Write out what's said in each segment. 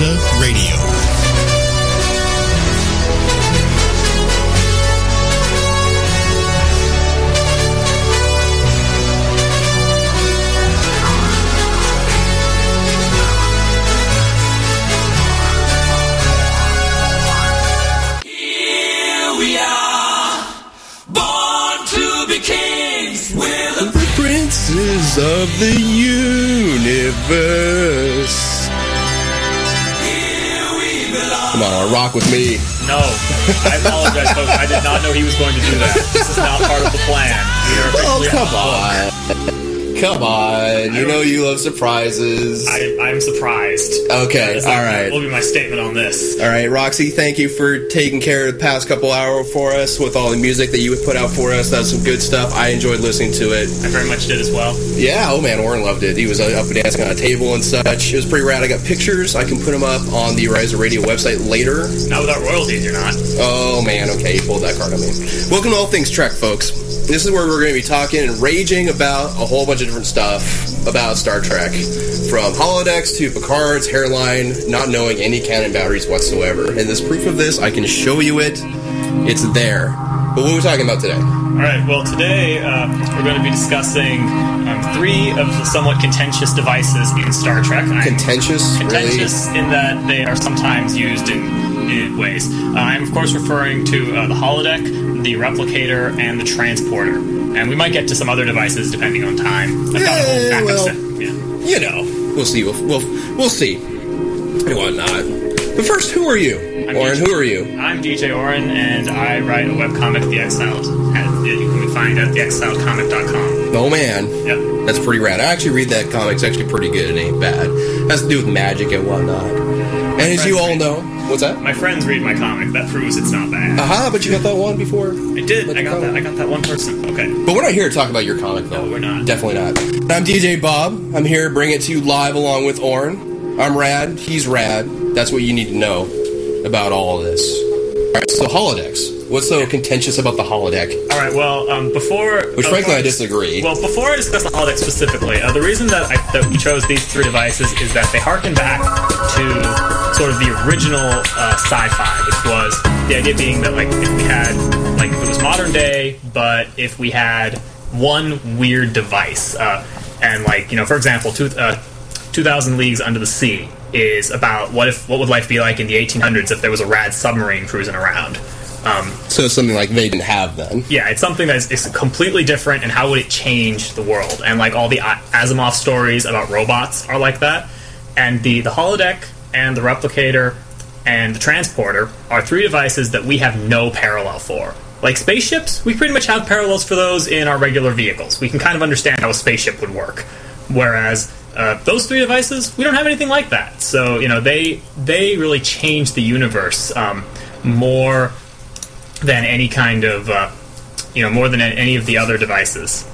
Ryza Radio. Of the universe. Come on, rock with me. No, I apologize, folks. I did not know he was going to do that. This is not part of the plan. Oh, come on. Come on. You know you love surprises. I'm surprised. Okay, all right. That will be my statement on this. All right, Roxy, thank you for taking care of the past couple hours for us with all the music that you put out for us. That was some good stuff. I enjoyed listening to it. I very much did as well. Yeah, oh man, Oren loved it. He was up and dancing on a table and such. It was pretty rad. I got pictures. I can put them up on the Ryza Radio website later. Not without royalties, you're not. Oh man, okay, you pulled that card on me. Welcome to All Things Trek, folks. This is where we're going to be talking and raging about a whole bunch of different stuff about Star Trek. From holodecks to Picard's hairline, not knowing any canon boundaries whatsoever. And this proof of this, I can show you it. It's there. But what are we talking about today? Alright, well today we're going to be discussing three of the somewhat contentious devices in Star Trek. Contentious? Contentious really? In that they are sometimes used in ways. I'm of course referring to the holodeck, the replicator, and the transporter. And we might get to some other devices depending on time. You know, we'll see. We'll see. And whatnot. But first, who are you? Oren, who are you? I'm DJ Oren, and I write a webcomic, The Exiled. You can find it at theexiledcomic.com. Oh, man. Yep. That's pretty rad. I actually read that comic. It's actually pretty good. It ain't bad. It has to do with magic and whatnot. And as you all know... What's that? My friends read my comic. That proves it's not bad. Aha, but you got that one before? I did. I got that one person. Okay. But we're not here to talk about your comic, though. No, we're not. Definitely not. I'm DJ Bob. I'm here to bring it to you live along with Oren. I'm rad. He's rad. That's what you need to know about all of this. All right, so holodecks. What's so contentious about the holodeck? All right, well, before... Which, frankly, I disagree. Well, before I discuss the holodeck specifically, the reason that we chose these three devices is that they harken back to sort of the original sci-fi, which was the idea being that, like, if we had... Like, if it was modern day, but if we had one weird device, and, like, you know, for example, 2,000 Leagues Under the Sea is about what would life be like in the 1800s if there was a rad submarine cruising around. So it's something like they didn't have then. Yeah, it's something that is completely different, and how would it change the world? And like all the Asimov stories about robots are like that. And the holodeck and the replicator and the transporter are three devices that we have no parallel for. Like spaceships, we pretty much have parallels for those in our regular vehicles. We can kind of understand how a spaceship would work. Whereas those three devices, we don't have anything like that. So, you know, they really change the universe more than any kind of, more than any of the other devices.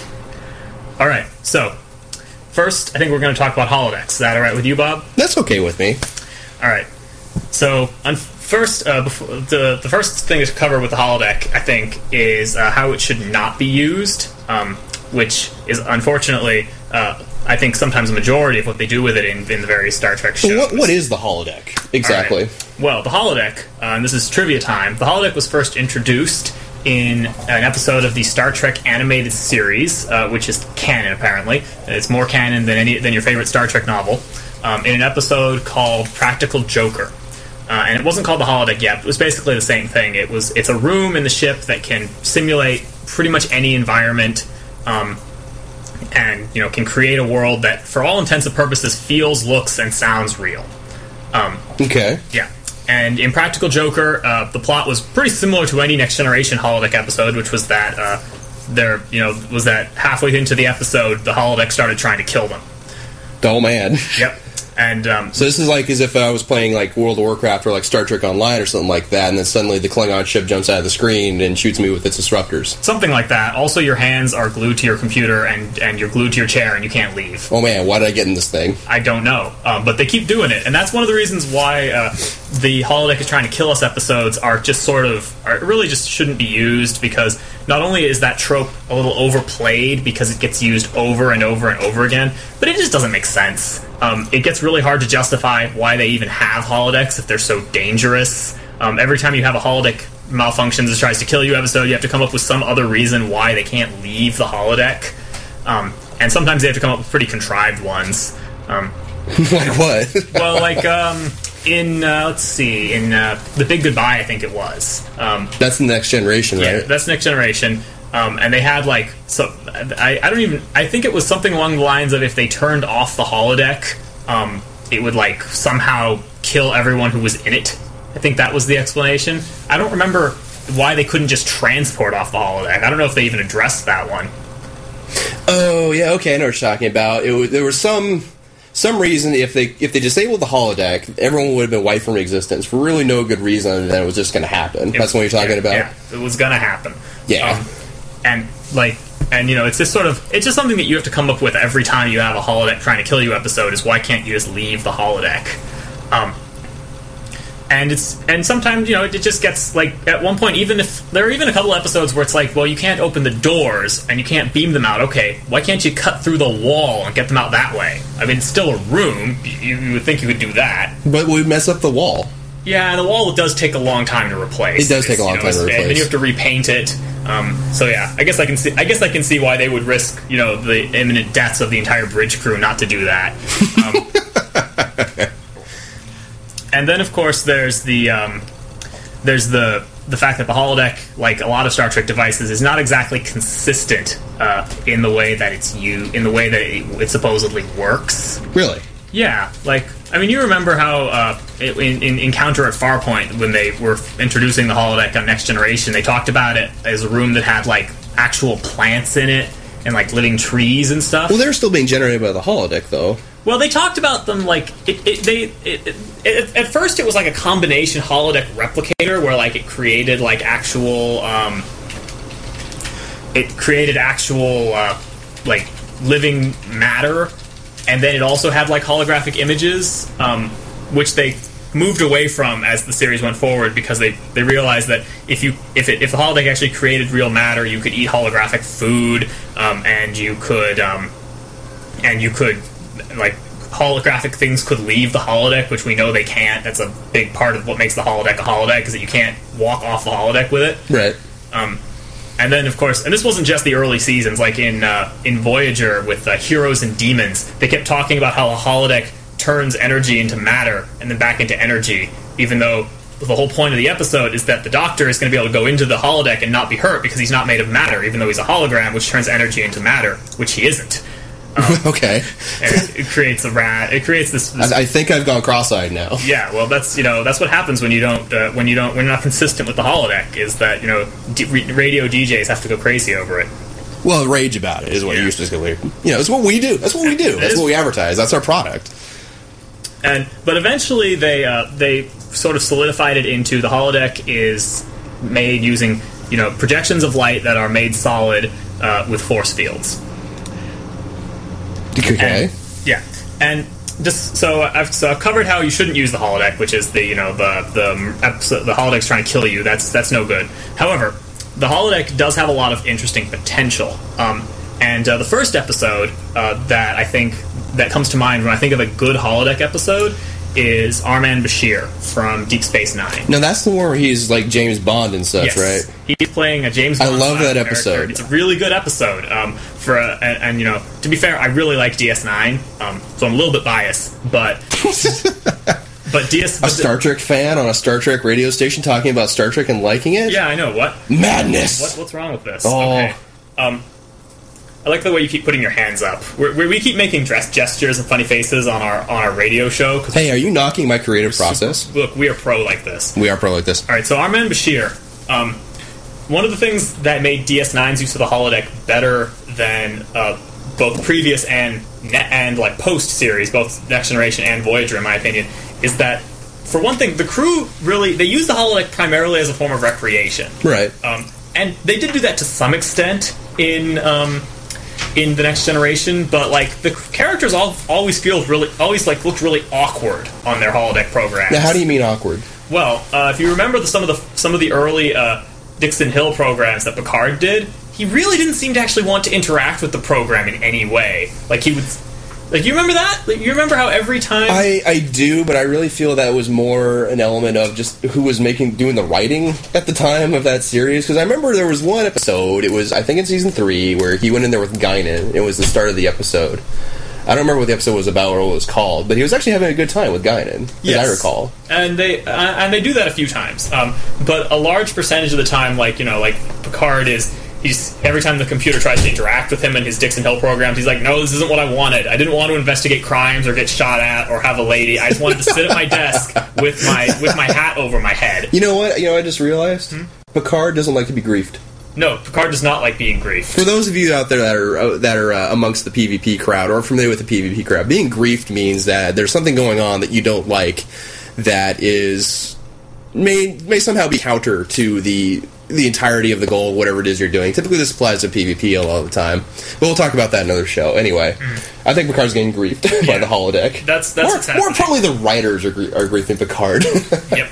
All right, so first, I think we're going to talk about holodecks. Is that all right with you, Bob? That's okay with me. All right. So, first, the first thing to cover with the holodeck, I think, is how it should not be used, which is unfortunately, I think, sometimes a majority of what they do with it in the various Star Trek shows. Well, what is the holodeck exactly? Right. Well, the holodeck, and this is trivia time. The holodeck was first introduced in an episode of the Star Trek animated series, which is canon apparently. It's more canon than your favorite Star Trek novel. In an episode called Practical Joker. And it wasn't called the holodeck yet, but it was basically the same thing. It's a room in the ship that can simulate pretty much any environment, and can create a world that, for all intents and purposes, feels, looks, and sounds real. Okay. Yeah. And in Practical Joker, the plot was pretty similar to any Next Generation holodeck episode, which was that halfway into the episode, the holodeck started trying to kill them. Oh man. Yep. And so this is like as if I was playing like World of Warcraft or like Star Trek Online or something like that, and then suddenly the Klingon ship jumps out of the screen and shoots me with its disruptors. Something like that. Also, your hands are glued to your computer and you're glued to your chair and you can't leave. Oh man, why did I get in this thing? I don't know, but they keep doing it, and that's one of the reasons why the holodeck is trying to kill us episodes are really just shouldn't be used, because not only is that trope a little overplayed because it gets used over and over and over again, but it just doesn't make sense. It gets really hard to justify why they even have holodecks if they're so dangerous. Every time you have a holodeck malfunctions and tries to kill you episode, you have to come up with some other reason why they can't leave the holodeck. And sometimes they have to come up with pretty contrived ones. Like what? Well, like, in The Big Goodbye, I think it was. That's the Next Generation, right? Yeah, that's Next Generation. And they had, like, I think it was something along the lines of if they turned off the holodeck, it would, like, somehow kill everyone who was in it. I think that was the explanation. I don't remember why they couldn't just transport off the holodeck. I don't know if they even addressed that one. Oh, yeah, okay, I know what you're talking about. There was some reason if they disabled the holodeck, everyone would have been wiped from existence for really no good reason other than it was just going to happen. That's what you're talking about? Yeah, it was going to happen. Yeah. And it's just it's just something that you have to come up with every time you have a holodeck trying to kill you episode, is why can't you just leave the holodeck? And sometimes, it just gets, like, at one point, even if there are even a couple episodes where it's like, well, you can't open the doors and you can't beam them out. Okay, why can't you cut through the wall and get them out that way? I mean, it's still a room. You would think you could do that. But we mess up the wall. Yeah, and the wall does take a long time to replace. It does take a long time to replace. And then you have to repaint it. So yeah, I guess I can see why they would risk, the imminent deaths of the entire bridge crew not to do that. And then, of course, there's the fact that the holodeck, like a lot of Star Trek devices, is not exactly consistent in the way that it supposedly works. Really? Yeah, like, I mean, you remember how in Encounter at Farpoint, when they were introducing the holodeck on Next Generation, they talked about it as a room that had, like, actual plants in it and, like, living trees and stuff. Well, they're still being generated by the holodeck, though. Well, they talked about them like at first it was like a combination holodeck replicator where, like, it created like actual like living matter, and then it also had like holographic images, which they moved away from as the series went forward, because they realized that if the holodeck actually created real matter, you could eat holographic food, and you could like, holographic things could leave the holodeck, which we know they can't. That's a big part of what makes the holodeck a holodeck, is that you can't walk off the holodeck with it. Right. And then, of course, and this wasn't just the early seasons, like in Voyager with Heroes and Demons, they kept talking about how a holodeck turns energy into matter and then back into energy, even though the whole point of the episode is that the Doctor is going to be able to go into the holodeck and not be hurt because he's not made of matter, even though he's a hologram, which turns energy into matter, which he isn't. Okay. And it creates this. I think I've gone cross-eyed now. Yeah, well, that's what happens when you're not consistent with the holodeck. Is that radio DJs have to go crazy over it. Well, rage about it is what you used to say. It's what we do. That's what we do. That's what we advertise. That's our product. But eventually they sort of solidified it into the holodeck is made using projections of light that are made solid with force fields. Okay. And just so I've covered how you shouldn't use the holodeck, which is the holodeck's trying to kill you. That's no good. However, the holodeck does have a lot of interesting potential. And the first episode that I think that comes to mind when I think of a good holodeck episode is Armand Bashir from Deep Space Nine. No, that's the one where he's like James Bond and such, yes. right? He's playing a James Bond. I love that episode. Character. It's a really good episode. And to be fair, I really like DS9, so I'm a little bit biased, but Star Trek fan on a Star Trek radio station talking about Star Trek and liking it? Yeah, I know. What? Madness! What's wrong with this? Oh. Okay. I like the way you keep putting your hands up. We keep making gestures and funny faces on our radio show. Hey, are you knocking my creative process? Look, we are pro like this. We are pro like this. All right, so Armand Bashir. One of the things that made DS9's use of the holodeck better than both previous and like post series, both Next Generation and Voyager, in my opinion, is that, for one thing, the crew they use the holodeck primarily as a form of recreation. Right. And they did do that to some extent in in the Next Generation, but like the characters always looked really awkward on their holodeck programs. Now, how do you mean awkward? Well, if you remember some of the early Dixon Hill programs that Picard did, he really didn't seem to actually want to interact with the program in any way. Like he would. Like, you remember that? Like, you remember how every time... I do, but I really feel that was more an element of just who was doing the writing at the time of that series. Because I remember there was one episode, it was, I think in Season 3, where he went in there with Guinan. It was the start of the episode. I don't remember what the episode was about or what it was called, but he was actually having a good time with Guinan, as I recall. And they do that a few times. But a large percentage of the time, like Picard is... every time the computer tries to interact with him in his Dixon Hill programs, he's like, no, this isn't what I wanted. I didn't want to investigate crimes or get shot at or have a lady. I just wanted to sit at my desk with my hat over my head. You know what? I just realized? Picard doesn't like to be griefed. No, Picard does not like being griefed. For those of you out there that are amongst the PvP crowd or familiar with the PvP crowd, being griefed means that there's something going on that you don't like that is may somehow be counter to the entirety of the goal, whatever it is you're doing. Typically, this applies to PvP a lot of the time. But we'll talk about that in another show. Anyway, I think Picard's getting griefed by the holodeck. That's more probably the writers are griefing Picard. Yep.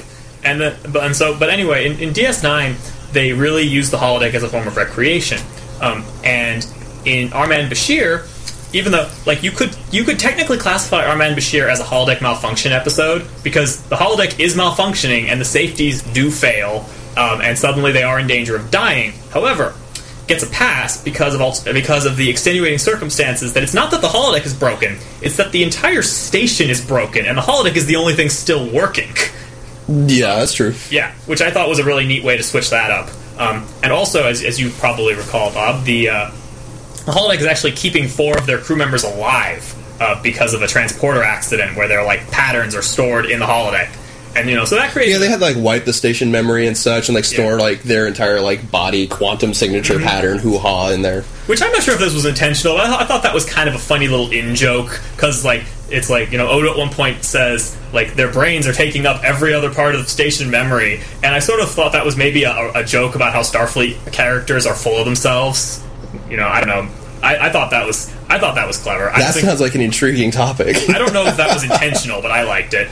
But anyway, in DS9, they really use the holodeck as a form of recreation. And in Armand Bashir, even though you could technically classify Armand Bashir as a holodeck malfunction episode because the holodeck is malfunctioning and the safeties do fail. And suddenly they are in danger of dying. However, gets a pass because of the extenuating circumstances that it's not that the holodeck is broken, it's that the entire station is broken, and the holodeck is the only thing still working. Yeah, that's true. Yeah, which I thought was a really neat way to switch that up. And also, as you probably recall, Bob, the holodeck is actually keeping 4 of their crew members alive because of a transporter accident where their patterns are stored in the holodeck. And so that creates... Yeah, they had wipe the station memory and such, and store their entire body quantum signature pattern hoo-ha in there. Which I'm not sure if this was intentional. I thought that was kind of a funny little in-joke because it's Odo at one point says their brains are taking up every other part of the station memory, and I sort of thought that was maybe a joke about how Starfleet characters are full of themselves. I don't know. I thought that was clever. That sounds like an intriguing topic. I don't know if that was intentional, but I liked it.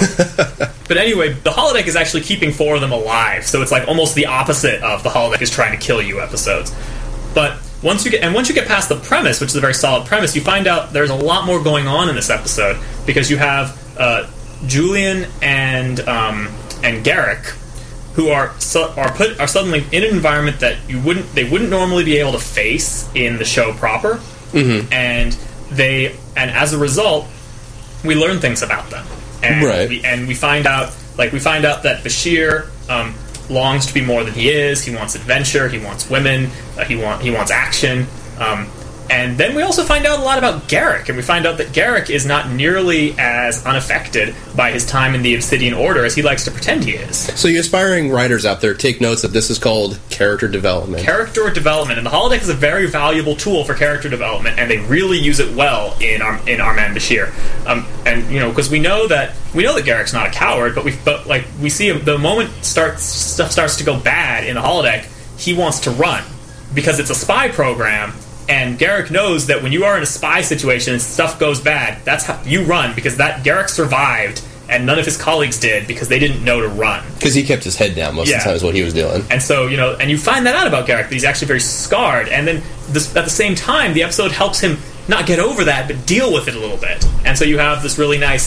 But anyway, the holodeck is actually keeping 4 of them alive, so it's almost the opposite of the holodeck is trying to kill you episodes. But once you get past the premise, which is a very solid premise, you find out there's a lot more going on in this episode because you have Julian and Garrick, who are suddenly in an environment that they wouldn't normally be able to face in the show proper, and as a result, we learn things about them. And we find out that Bashir longs to be more than he is. He wants adventure. He wants women. He wants action. And then we also find out a lot about Garrick, and we find out that Garrick is not nearly as unaffected by his time in the Obsidian Order as he likes to pretend he is. So you aspiring writers out there, take notes that this is called character development. Character development, and the holodeck is a very valuable tool for character development, and they really use it well in Armand Bashir. Because we know that Garrick's not a coward, but we see him, the moment stuff starts to go bad in the holodeck, he wants to run because it's a spy program. And Garrick knows that when you are in a spy situation and stuff goes bad, that's how you run, because Garrick survived and none of his colleagues did because they didn't know to run. Because he kept his head down most of the time is what he was doing. And so, and you find that out about Garrick, that he's actually very scarred. And then at the same time, the episode helps him not get over that, but deal with it a little bit. And so you have this really nice,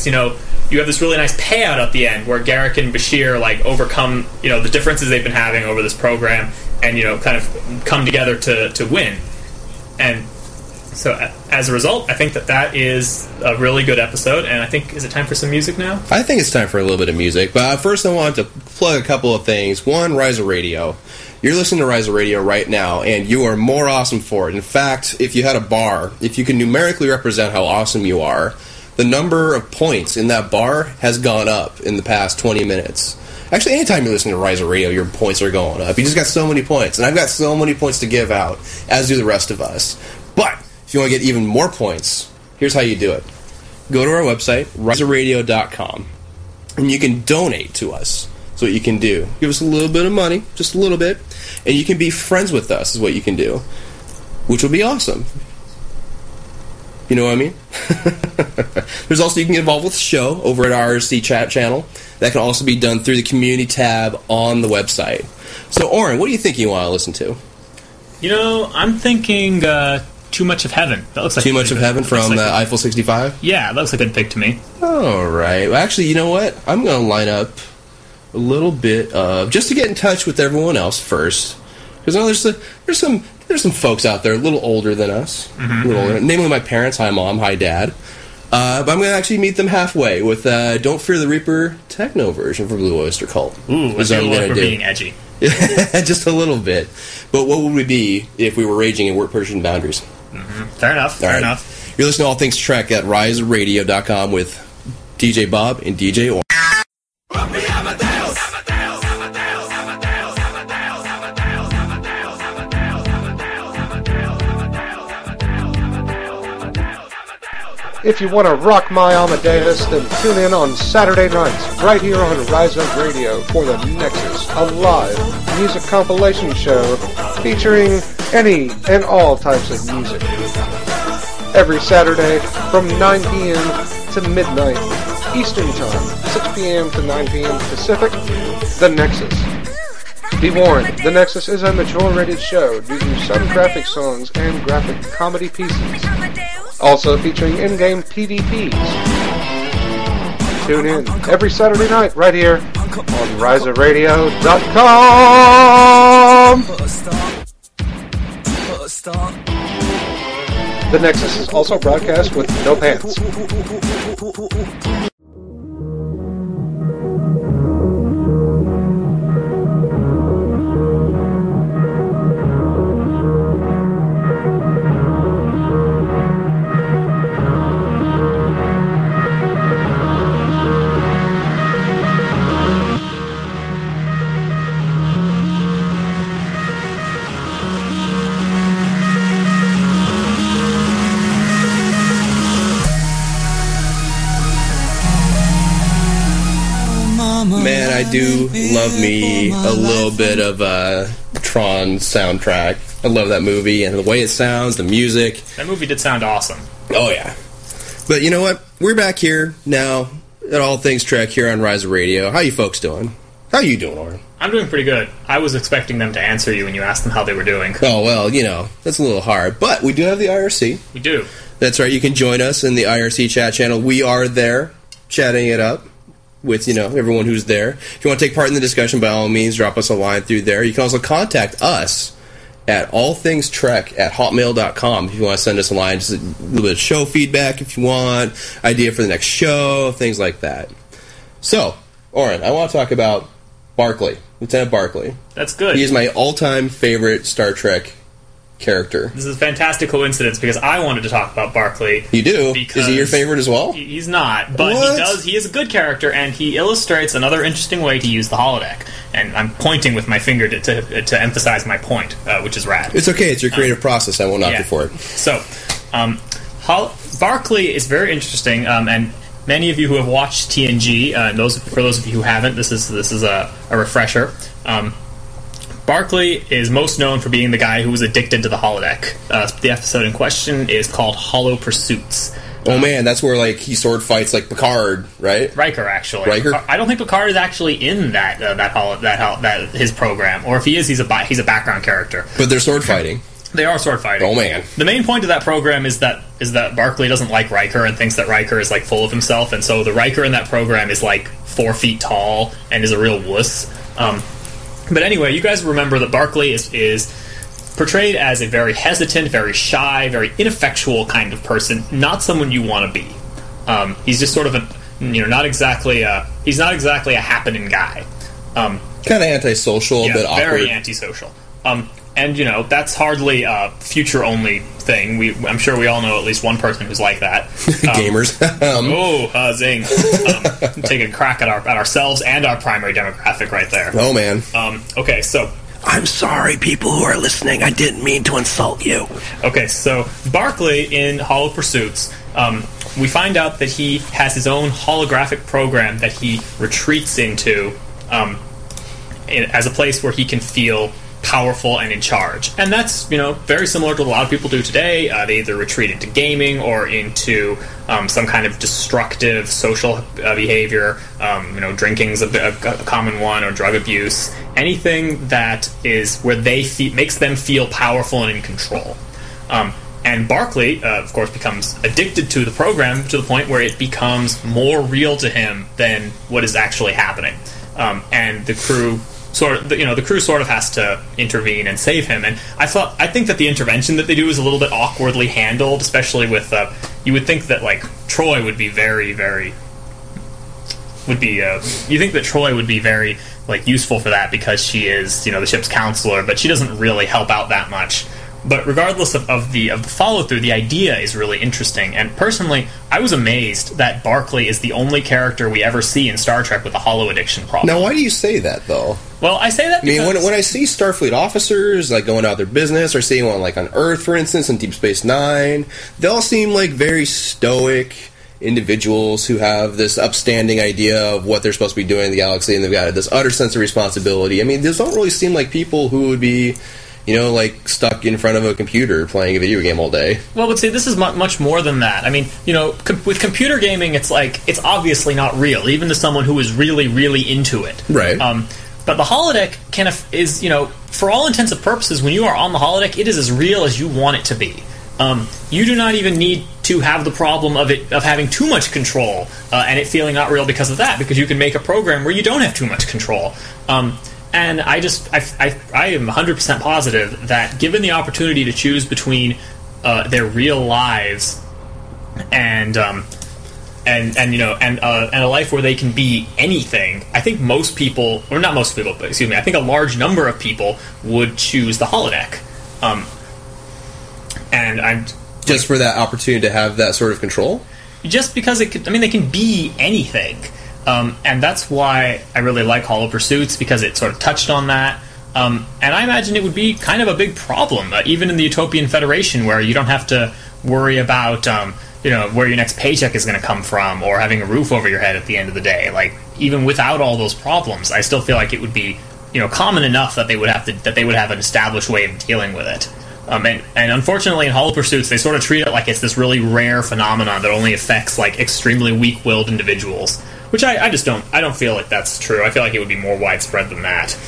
payout at the end where Garrick and Bashir overcome, the differences they've been having over this program and, kind of come together to win. And so, as a result, I think that is a really good episode, and I think, is it time for some music now? I think it's time for a little bit of music, but first I want to plug a couple of things. One, Rise of Radio. You're listening to Rise of Radio right now, and you are more awesome for it. In fact, if you had a bar, if you can numerically represent how awesome you are, the number of points in that bar has gone up in the past 20 minutes. Actually, anytime you listen to Rise of Radio, your points are going up. You just got so many points. And I've got so many points to give out, as do the rest of us. But if you want to get even more points, here's how you do it. Go to our website, riseofradio.com, and you can donate to us. That's what you can do. Give us a little bit of money, just a little bit, and you can be friends with us is what you can do, which will be awesome. You know what I mean? There's also, you can get involved with the show over at our IRC chat channel. That can also be done through the community tab on the website. So, Oren, what do you think you want to listen to? You know, I'm thinking Too Much of Heaven. That looks like Too Much of Heaven from the Eiffel 65? Yeah, that looks like a good pick to me. All right. Well, actually, you know what? I'm going to line up a little bit of, just to get in touch with everyone else first. Because I know there's some folks out there a little older than us, a little older, namely my parents. Hi, Mom. Hi, Dad. But I'm going to actually meet them halfway with Don't Fear the Reaper techno version for Blue Oyster Cult. Ooh, I feel like we're being edgy. Just a little bit. But what would we be if we were raging and weren't pushing boundaries? Fair enough. Fair enough. You're listening to All Things Trek at RiseRadio.com with DJ Bob and DJ Orange. If you want to rock my Amadeus, then tune in on Saturday nights, right here on Rise Up Radio for the Nexus, a live music compilation show featuring any and all types of music. Every Saturday from 9 p.m. to midnight Eastern Time, 6 p.m. to 9 p.m. Pacific, The Nexus. Be warned, The Nexus is a mature-rated show due to some graphic songs and graphic comedy pieces. Also featuring in-game PvPs. Tune in every Saturday night right here on RiserRadio.com. The Nexus is also broadcast with no pants. Man, I do love me a little bit of Tron soundtrack. I love that movie and the way it sounds, the music. That movie did sound awesome. Oh, yeah. But you know what? We're back here now at All Things Trek here on Rise Radio. How you folks doing? How you doing, Oren? I'm doing pretty good. I was expecting them to answer you when you asked them how they were doing. Oh, well, you know, that's a little hard. But we do have the IRC. We do. That's right. You can join us in the IRC chat channel. We are there chatting it up with, you know, everyone who's there. If you want to take part in the discussion, by all means, drop us a line through there. You can also contact us at allthingstrek@hotmail.com if you want to send us a line. Just a little bit of show feedback if you want, idea for the next show, things like that. So, Oren, I want to talk about Barclay, Lieutenant Barclay. That's good. He is my all-time favorite Star Trek character. This is a fantastic coincidence because I wanted to talk about Barclay. You do? Is he your favorite as well? He's not, but What? he does. He is a good character, and he illustrates another interesting way to use the holodeck. And I'm pointing with my finger to emphasize my point, which is rad. It's okay. It's your creative process. I won't knock you for it. So, Barclay is very interesting, and many of you who have watched TNG, and for those of you who haven't, this is a refresher. Barclay is most known for being the guy who was addicted to the holodeck. The episode in question is called Hollow Pursuits. Oh man, that's where like he sword fights like Picard, right? Riker, actually. Riker? I don't think Picard is actually in that his program, or if he is, he's a background character. But they're sword fighting. They are sword fighting. Oh man. The main point of that program is that Barclay doesn't like Riker and thinks that Riker is like full of himself, and so the Riker in that program is like 4 feet tall and is a real wuss. But anyway, you guys remember that Barclay is portrayed as a very hesitant, very shy, very ineffectual kind of person, not someone you want to be. He's just sort of not exactly a happening guy. Kind of antisocial, a bit awkward. Very antisocial. And, that's hardly a future-only thing. I'm sure we all know at least one person who's like that. Gamers. Zing. Taking a crack at ourselves and our primary demographic right there. Oh, man. Okay, so... I'm sorry, people who are listening. I didn't mean to insult you. Okay, so Barclay in Hollow Pursuits, we find out that he has his own holographic program that he retreats into as a place where he can feel powerful and in charge. And that's, very similar to what a lot of people do today. They either retreat into gaming or into some kind of destructive social behavior. Drinking's a common one, or drug abuse. Anything that is where makes them feel powerful and in control. And Barclay, of course, becomes addicted to the program to the point where it becomes more real to him than what is actually happening. And the crew sort of has to intervene and save him. And I think that the intervention that they do is a little bit awkwardly handled, especially with you would think that like Troy would be very, very you think that Troy would be very like useful for that because she is the ship's counselor, but she doesn't really help out that much. But regardless of the follow-through, the idea is really interesting. And personally, I was amazed that Barclay is the only character we ever see in Star Trek with a holo addiction problem. Now, why do you say that, though? Well, I say that because... I mean, when I see Starfleet officers, like, going out their business, or seeing one, like, on Earth, for instance, in Deep Space Nine, they all seem like very stoic individuals who have this upstanding idea of what they're supposed to be doing in the galaxy, and they've got this utter sense of responsibility. I mean, these don't really seem like people who would be... stuck in front of a computer playing a video game all day. Well, but see, this is much more than that. I mean, with computer gaming, it's obviously not real, even to someone who is really, really into it. Right. But the holodeck is, for all intents and purposes, when you are on the holodeck, it is as real as you want it to be. You do not even need to have the problem of having too much control and it feeling not real because of that, because you can make a program where you don't have too much control. And I am 100% positive that given the opportunity to choose between their real lives and a life where they can be anything, I think most people, or not most people, but excuse me, I think a large number of people would choose the holodeck. And I'm just for that opportunity to have that sort of control. Just because they can be anything. And that's why I really like Holo Pursuits, because it sort of touched on that. And I imagine it would be kind of a big problem, even in the Utopian Federation, where you don't have to worry about, where your next paycheck is going to come from, or having a roof over your head at the end of the day. Like, even without all those problems, I still feel like it would be, common enough that they would have an established way of dealing with it. And unfortunately, in Holo Pursuits, they sort of treat it like it's this really rare phenomenon that only affects like extremely weak-willed individuals. Which I just don't feel like that's true. I feel like it would be more widespread than that.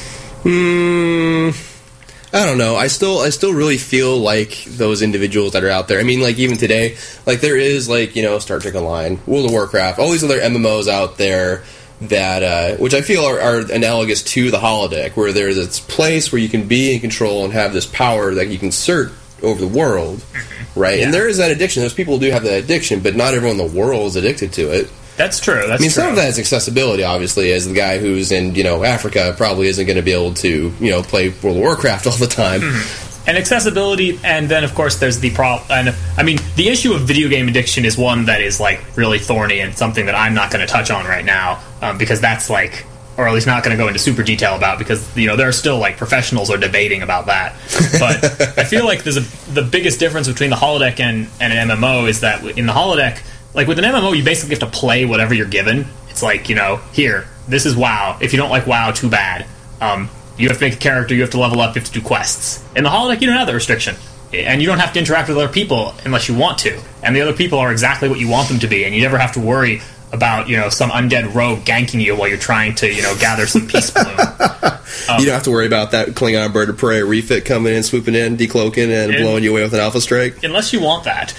I don't know. I still really feel like those individuals that are out there. I mean, like, even today, like, there is, like, Star Trek Online, World of Warcraft, all these other MMOs out there that, which I feel are analogous to the holodeck, where there's this place where you can be in control and have this power that you can exert over the world, right? Yeah. And there is that addiction. Those people do have that addiction, but not everyone in the world is addicted to it. That's true. Some of that is accessibility, obviously, as the guy who's in, Africa probably isn't going to be able to, play World of Warcraft all the time. And accessibility, and then, of course, there's the problem. And, the issue of video game addiction is one that is, like, really thorny and something that I'm not going to touch on right now, because that's, like, or at least not going to go into super detail about, because, there are still, like, professionals are debating about that. But I feel like the biggest difference between the holodeck and an MMO is that in the holodeck, like, with an MMO, you basically have to play whatever you're given. It's like, here, this is WoW. If you don't like WoW, too bad. You have to make a character, you have to level up, you have to do quests. In the holodeck, you don't have that restriction. And you don't have to interact with other people unless you want to. And the other people are exactly what you want them to be, and you never have to worry about, some undead rogue ganking you while you're trying to, gather some peace bloom. You don't have to worry about that Klingon bird of prey refit coming in, swooping in, decloaking, and blowing you away with an alpha strike. Unless you want that.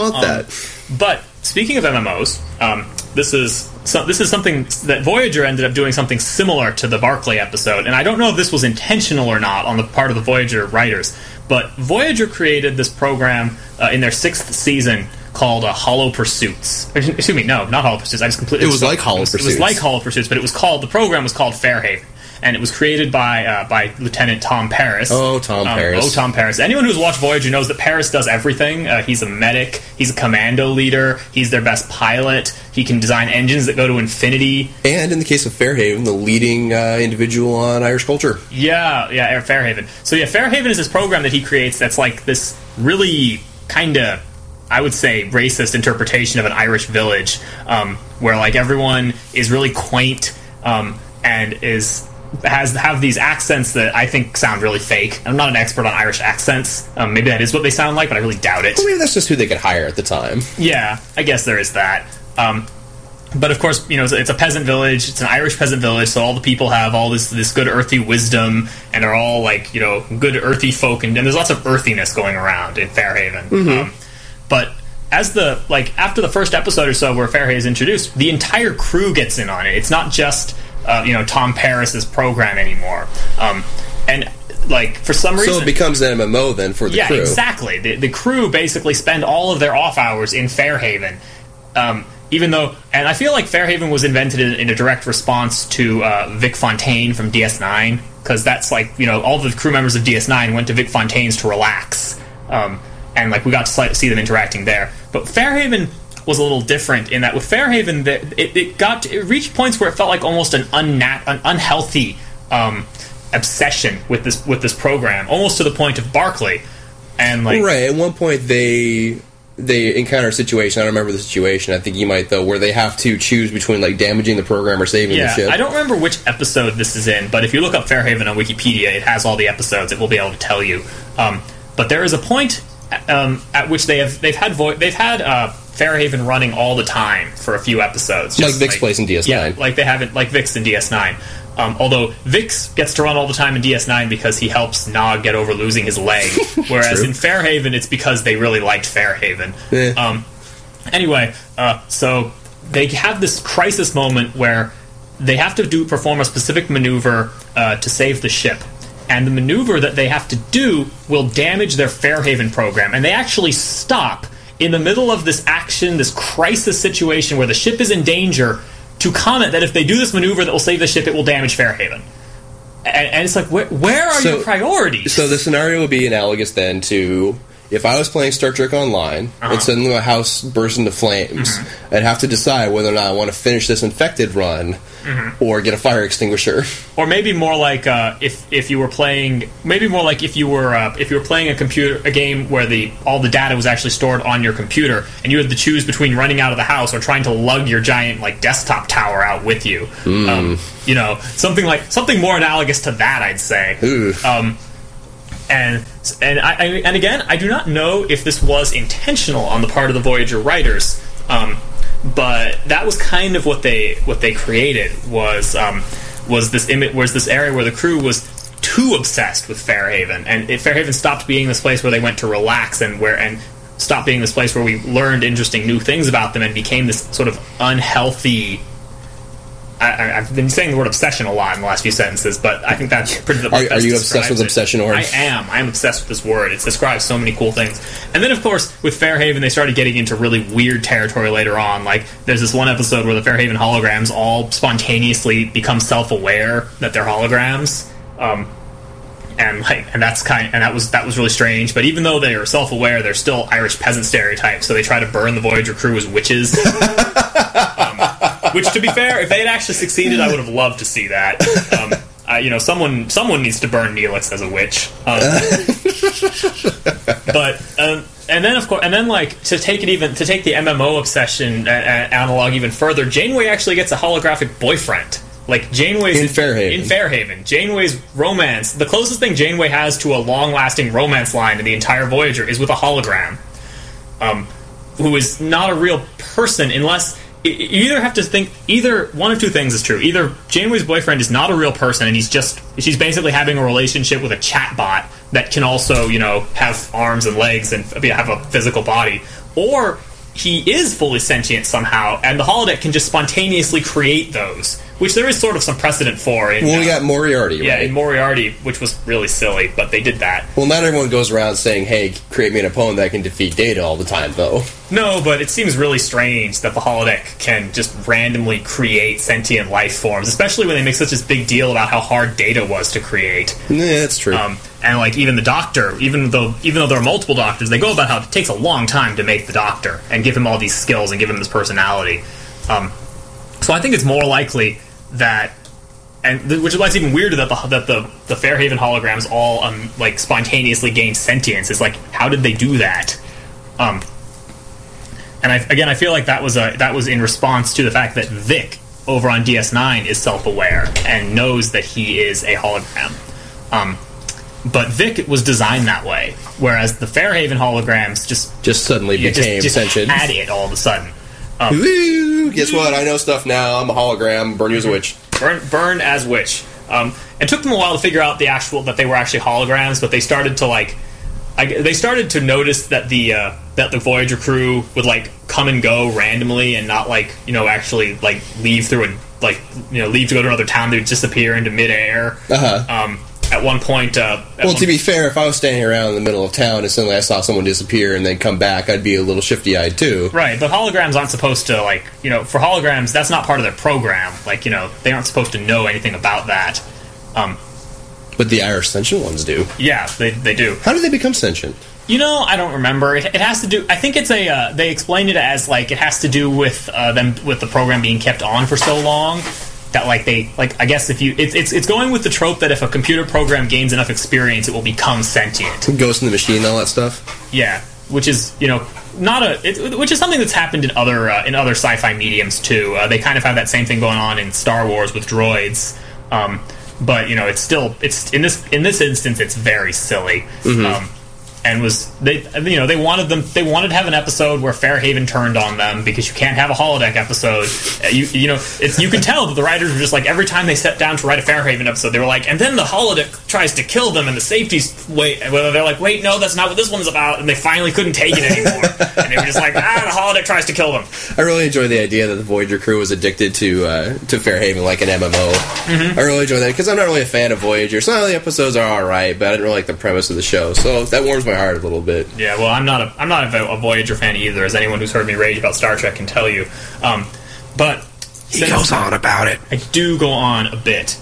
But speaking of MMOs, this is something that Voyager ended up doing something similar to the Barclay episode, and I don't know if this was intentional or not on the part of the Voyager writers, but Voyager created this program in their 6th season called Holo Pursuits. Excuse me, no, not Holo Pursuits. I just completely... It was like Holo Pursuits. It was like Holo Pursuits, but the program was called Fairhaven. And it was created by Lieutenant Tom Paris. Tom Paris. Anyone who's watched Voyager knows that Paris does everything. He's a medic. He's a commando leader. He's their best pilot. He can design engines that go to infinity. And in the case of Fairhaven, the leading individual on Irish culture. Yeah, Fairhaven. So yeah, Fairhaven is this program that he creates that's like this really kind of, I would say, racist interpretation of an Irish village, where like everyone is really quaint and is have these accents that I think sound really fake. I'm not an expert on Irish accents. Maybe that is what they sound like, but I really doubt it. Well, maybe that's just who they could hire at the time. Yeah, I guess there is that. But of course, it's a peasant village. It's an Irish peasant village, so all the people have all this good earthy wisdom, and are all like good earthy folk, and there's lots of earthiness going around in Fairhaven. Mm-hmm. But as after the first episode or so, where Fairhaven is introduced, the entire crew gets in on it. It's not just Tom Paris's program anymore, and for some reason, so it becomes an MMO then for the crew. Yeah, exactly. The crew basically spend all of their off hours in Fairhaven. Even though, and I feel like Fairhaven was invented in a direct response to Vic Fontaine from DS9, because that's all the crew members of DS9 went to Vic Fontaine's to relax, and we got to see them interacting there. But Fairhaven was a little different in that with Fairhaven, it reached points where it felt like almost an unhealthy obsession with this program, almost to the point of Barclay, and right at one point they encounter a situation. I don't remember the situation. I think you might, though, where they have to choose between damaging the program or saving the ship. I don't remember which episode this is in, but if you look up Fairhaven on Wikipedia, it has all the episodes. It will be able to tell you. But there is a point at which they've had Fairhaven running all the time for a few episodes, like Vic's place in DS9. Yeah, they have it like Vic's in DS9. Although Vix gets to run all the time in DS9 because he helps Nog get over losing his leg, whereas in Fairhaven it's because they really liked Fairhaven. Yeah. Anyway, so they have this crisis moment where they have to perform a specific maneuver to save the ship, and the maneuver that they have to do will damage their Fairhaven program, and they actually stop in the middle of this action, this crisis situation where the ship is in danger, to comment that if they do this maneuver that will save the ship, it will damage Fairhaven. And it's where are your priorities? So the scenario would be analogous then to if I was playing Star Trek Online and suddenly my house bursts into flames, I'd have to decide whether or not I want to finish this infected run or get a fire extinguisher. Or maybe more like if you were playing, if you were playing a game where all the data was actually stored on your computer, and you had to choose between running out of the house or trying to lug your giant desktop tower out with you. Something more analogous to that, I'd say. And again, I do not know if this was intentional on the part of the Voyager writers, but that was kind of what they created was this area where the crew was too obsessed with Fairhaven, and Fairhaven stopped being this place where they went to relax and stopped being this place where we learned interesting new things about them and became this sort of unhealthy. I've been saying the word obsession a lot in the last few sentences, but I think that's pretty much. Are you obsessed with obsession, or? I am obsessed with this word. It describes so many cool things. And then, of course, with Fairhaven, they started getting into really weird territory later on. There's this one episode where the Fairhaven holograms all spontaneously become self-aware that they're holograms. And that was really strange. But even though they are self-aware, they're still Irish peasant stereotypes. So they try to burn the Voyager crew as witches. Which, to be fair, if they had actually succeeded, I would have loved to see that. Someone needs to burn Neelix as a witch. And then, of course, to take the MMO obsession analog even further, Janeway actually gets a holographic boyfriend. Janeway's in Fairhaven. In Fairhaven, Janeway's romance, the closest thing Janeway has to a long-lasting romance line in the entire Voyager is with a hologram, who is not a real person unless. You either have to think one of two things is true. Either Janeway's boyfriend is not a real person and she's basically having a relationship with a chatbot that can also, have arms and legs and have a physical body, or he is fully sentient somehow, and the holodeck can just spontaneously create those, which there is sort of some precedent for. We got Moriarty, yeah, right? in Moriarty, which was really silly, but they did that. Well, not everyone goes around saying, hey, create me an opponent that can defeat Data all the time, though. No, but it seems really strange that the holodeck can just randomly create sentient life forms, especially when they make such a big deal about how hard Data was to create. Yeah, that's true. And even the Doctor, even though there are multiple Doctors, they go about how it takes a long time to make the Doctor and give him all these skills and give him this personality. So I think it's more likely that, which is why it's even weirder that the Fairhaven holograms all spontaneously gain sentience. It's how did they do that? And I feel like that was in response to the fact that Vic over on DS9 is self-aware and knows that he is a hologram. But Vic was designed that way, whereas the Fairhaven holograms just suddenly became sentient. Had it all of a sudden. Woo! Guess what? I know stuff now. I'm a hologram. Burn you as a witch. Burn as witch. It took them a while to figure out that they were actually holograms, but they started to notice that the Voyager crew would come and go randomly and not actually leave through leave to go to another town. They would disappear into midair. At one point, to be fair, if I was standing around in the middle of town and suddenly I saw someone disappear and then come back, I'd be a little shifty-eyed too. Right, but holograms aren't supposed to for holograms, that's not part of their program. They aren't supposed to know anything about that. But the Irish sentient ones do. Yeah, they do. How do they become sentient? I don't remember. It has to do. I think it's they explained it as it has to do with them with the program being kept on for so long that I guess if you it's going with the trope that if a computer program gains enough experience, it will become sentient. Ghost in the Machine, all that stuff. Yeah, which is which is something that's happened in other sci-fi mediums too. They kind of have that same thing going on in Star Wars with droids. But it's in this instance it's very silly. Mm-hmm. And they wanted to have an episode where Fairhaven turned on them because you can't have a holodeck episode. You can tell that the writers were just every time they sat down to write a Fairhaven episode, they were and then the holodeck tries to kill them and the safety's wait, no, that's not what this one's about, and they finally couldn't take it anymore. And they were just the holodeck tries to kill them. I really enjoy the idea that the Voyager crew was addicted to Fairhaven like an MMO. Mm-hmm. I really enjoy that because I'm not really a fan of Voyager. Some of the episodes are alright, but I didn't really like the premise of the show, so that warms my heart a little bit. Yeah, well, I'm not a Voyager fan either, as anyone who's heard me rage about Star Trek can tell you. But he goes on about it. I do go on a bit.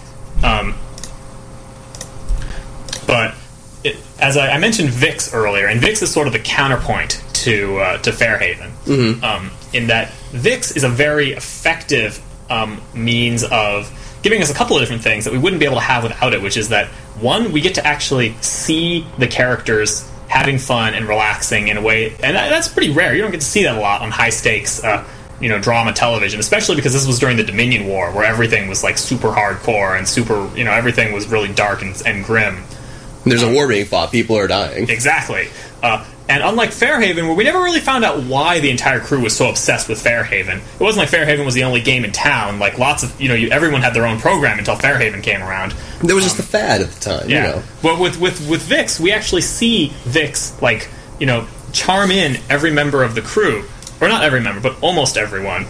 But as I mentioned Vix earlier, and Vix is sort of the counterpoint to Fairhaven. Mm-hmm. In that Vix is a very effective means of giving us a couple of different things that we wouldn't be able to have without it, which is that, one, we get to actually see the characters having fun and relaxing in a way, and that's pretty rare. You don't get to see that a lot on high-stakes drama television, especially because this was during the Dominion War, where everything was super hardcore and super, everything was really dark and grim. There's a war being fought. People are dying. Exactly. And unlike Fairhaven, where we never really found out why the entire crew was so obsessed with Fairhaven, it wasn't like Fairhaven was the only game in town. Lots of, everyone had their own program until Fairhaven came around. There was just a fad at the time, Yeah. But with Vix, we actually see Vix, charm in every member of the crew. Or not every member, but almost everyone.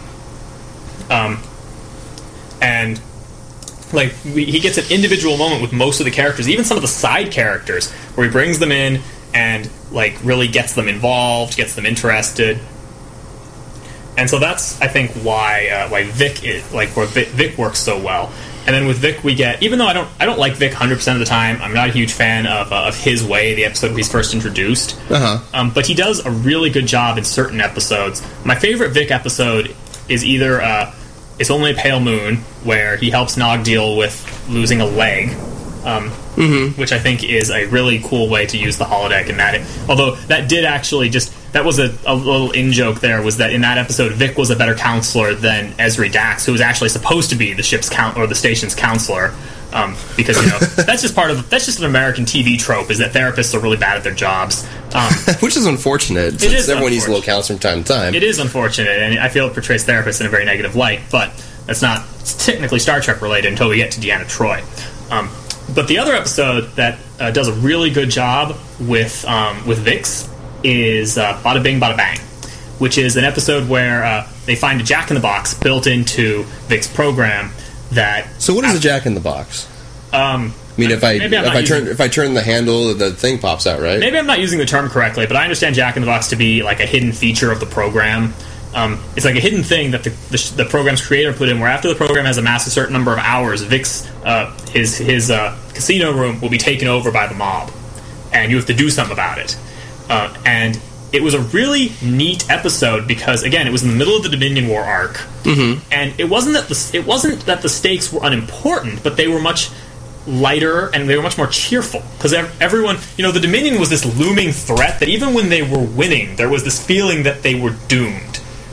And he gets an individual moment with most of the characters, even some of the side characters, where he brings them in and really gets them involved, gets them interested. And so that's, I think, why Vic is where Vic works so well. And then with Vic we get, even though I don't like Vic 100% of the time, I'm not a huge fan of His Way, the episode where he's first introduced. But he does a really good job in certain episodes. My favorite Vic episode is either It's Only a Pale Moon, where he helps Nog deal with losing a leg, which I think is a really cool way to use the holodeck. Although that did actually that was a little in-joke there, was that in that episode, Vic was a better counselor than Ezri Dax, who was actually supposed to be the ship's or the station's counselor. Because that's just an American TV trope, is that therapists are really bad at their jobs, which is unfortunate. Since everyone needs a little counseling from time to time. It is unfortunate, and I feel it portrays therapists in a very negative light. But that's not technically Star Trek related until we get to Deanna Troi. But the other episode that does a really good job with Vix is Bada Bing Bada Bang, which is an episode where they find a Jack-in-the-Box built into Vic's program. So what is a Jack-in-the-Box? If I turn the handle, the thing pops out, right? Maybe I'm not using the term correctly, but I understand Jack-in-the-Box to be a hidden feature of the program. It's a hidden thing that the program's creator put in, where after the program has amassed a certain number of hours, Vic's his casino room will be taken over by the mob, and you have to do something about it. And it was a really neat episode because, again, it was in the middle of the Dominion War arc, and it wasn't that the stakes were unimportant, but they were much lighter and they were much more cheerful, because everyone, the Dominion was this looming threat that even when they were winning, there was this feeling that they were doomed.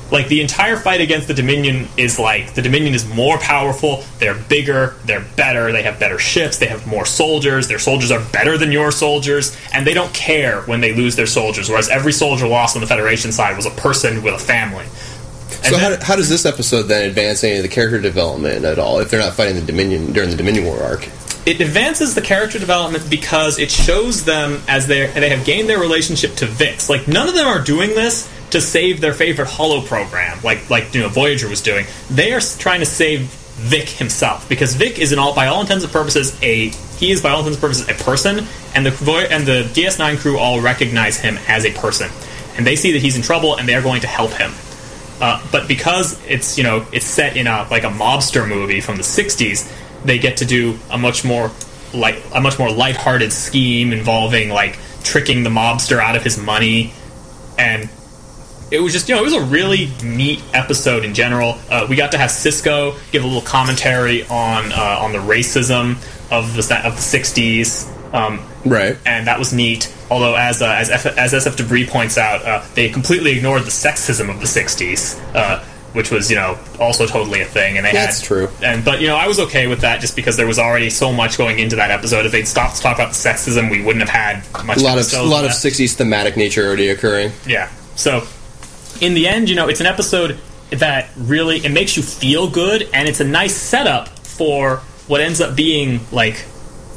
Like, the entire fight against the Dominion is like, the Dominion is more powerful, they're bigger, they're better, they have better ships, they have more soldiers, their soldiers are better than your soldiers, and they don't care when they lose their soldiers, whereas every soldier lost on the Federation side was a person with a family. So how does this episode then advance any of the character development at all, if they're not fighting the Dominion during the Dominion War arc? It advances the character development because it shows them as they have gained their relationship to Vix. Like, none of them are doing this to save their favorite holo program, like Voyager was doing. They are trying to save Vic himself, because Vic is by all intents and purposes a person, and the DS9 crew all recognize him as a person, and they see that he's in trouble, and they are going to help him. But because it's set in a mobster movie from the 60s, they get to do a much more lighthearted scheme involving like tricking the mobster out of his money, and it was just, it was a really neat episode in general. We got to have Sisko give a little commentary on the racism of the 60s, right? And that was neat. Although, as SF Debris points out, they completely ignored the sexism of the 60s, which was, also totally a thing. And that's true. But I was okay with that, just because there was already so much going into that episode. If they'd stopped to talk about the sexism, we wouldn't have had much. A lot of 60s thematic nature already occurring. Yeah. So, in the end, it's an episode that really, it makes you feel good, and it's a nice setup for what ends up being like.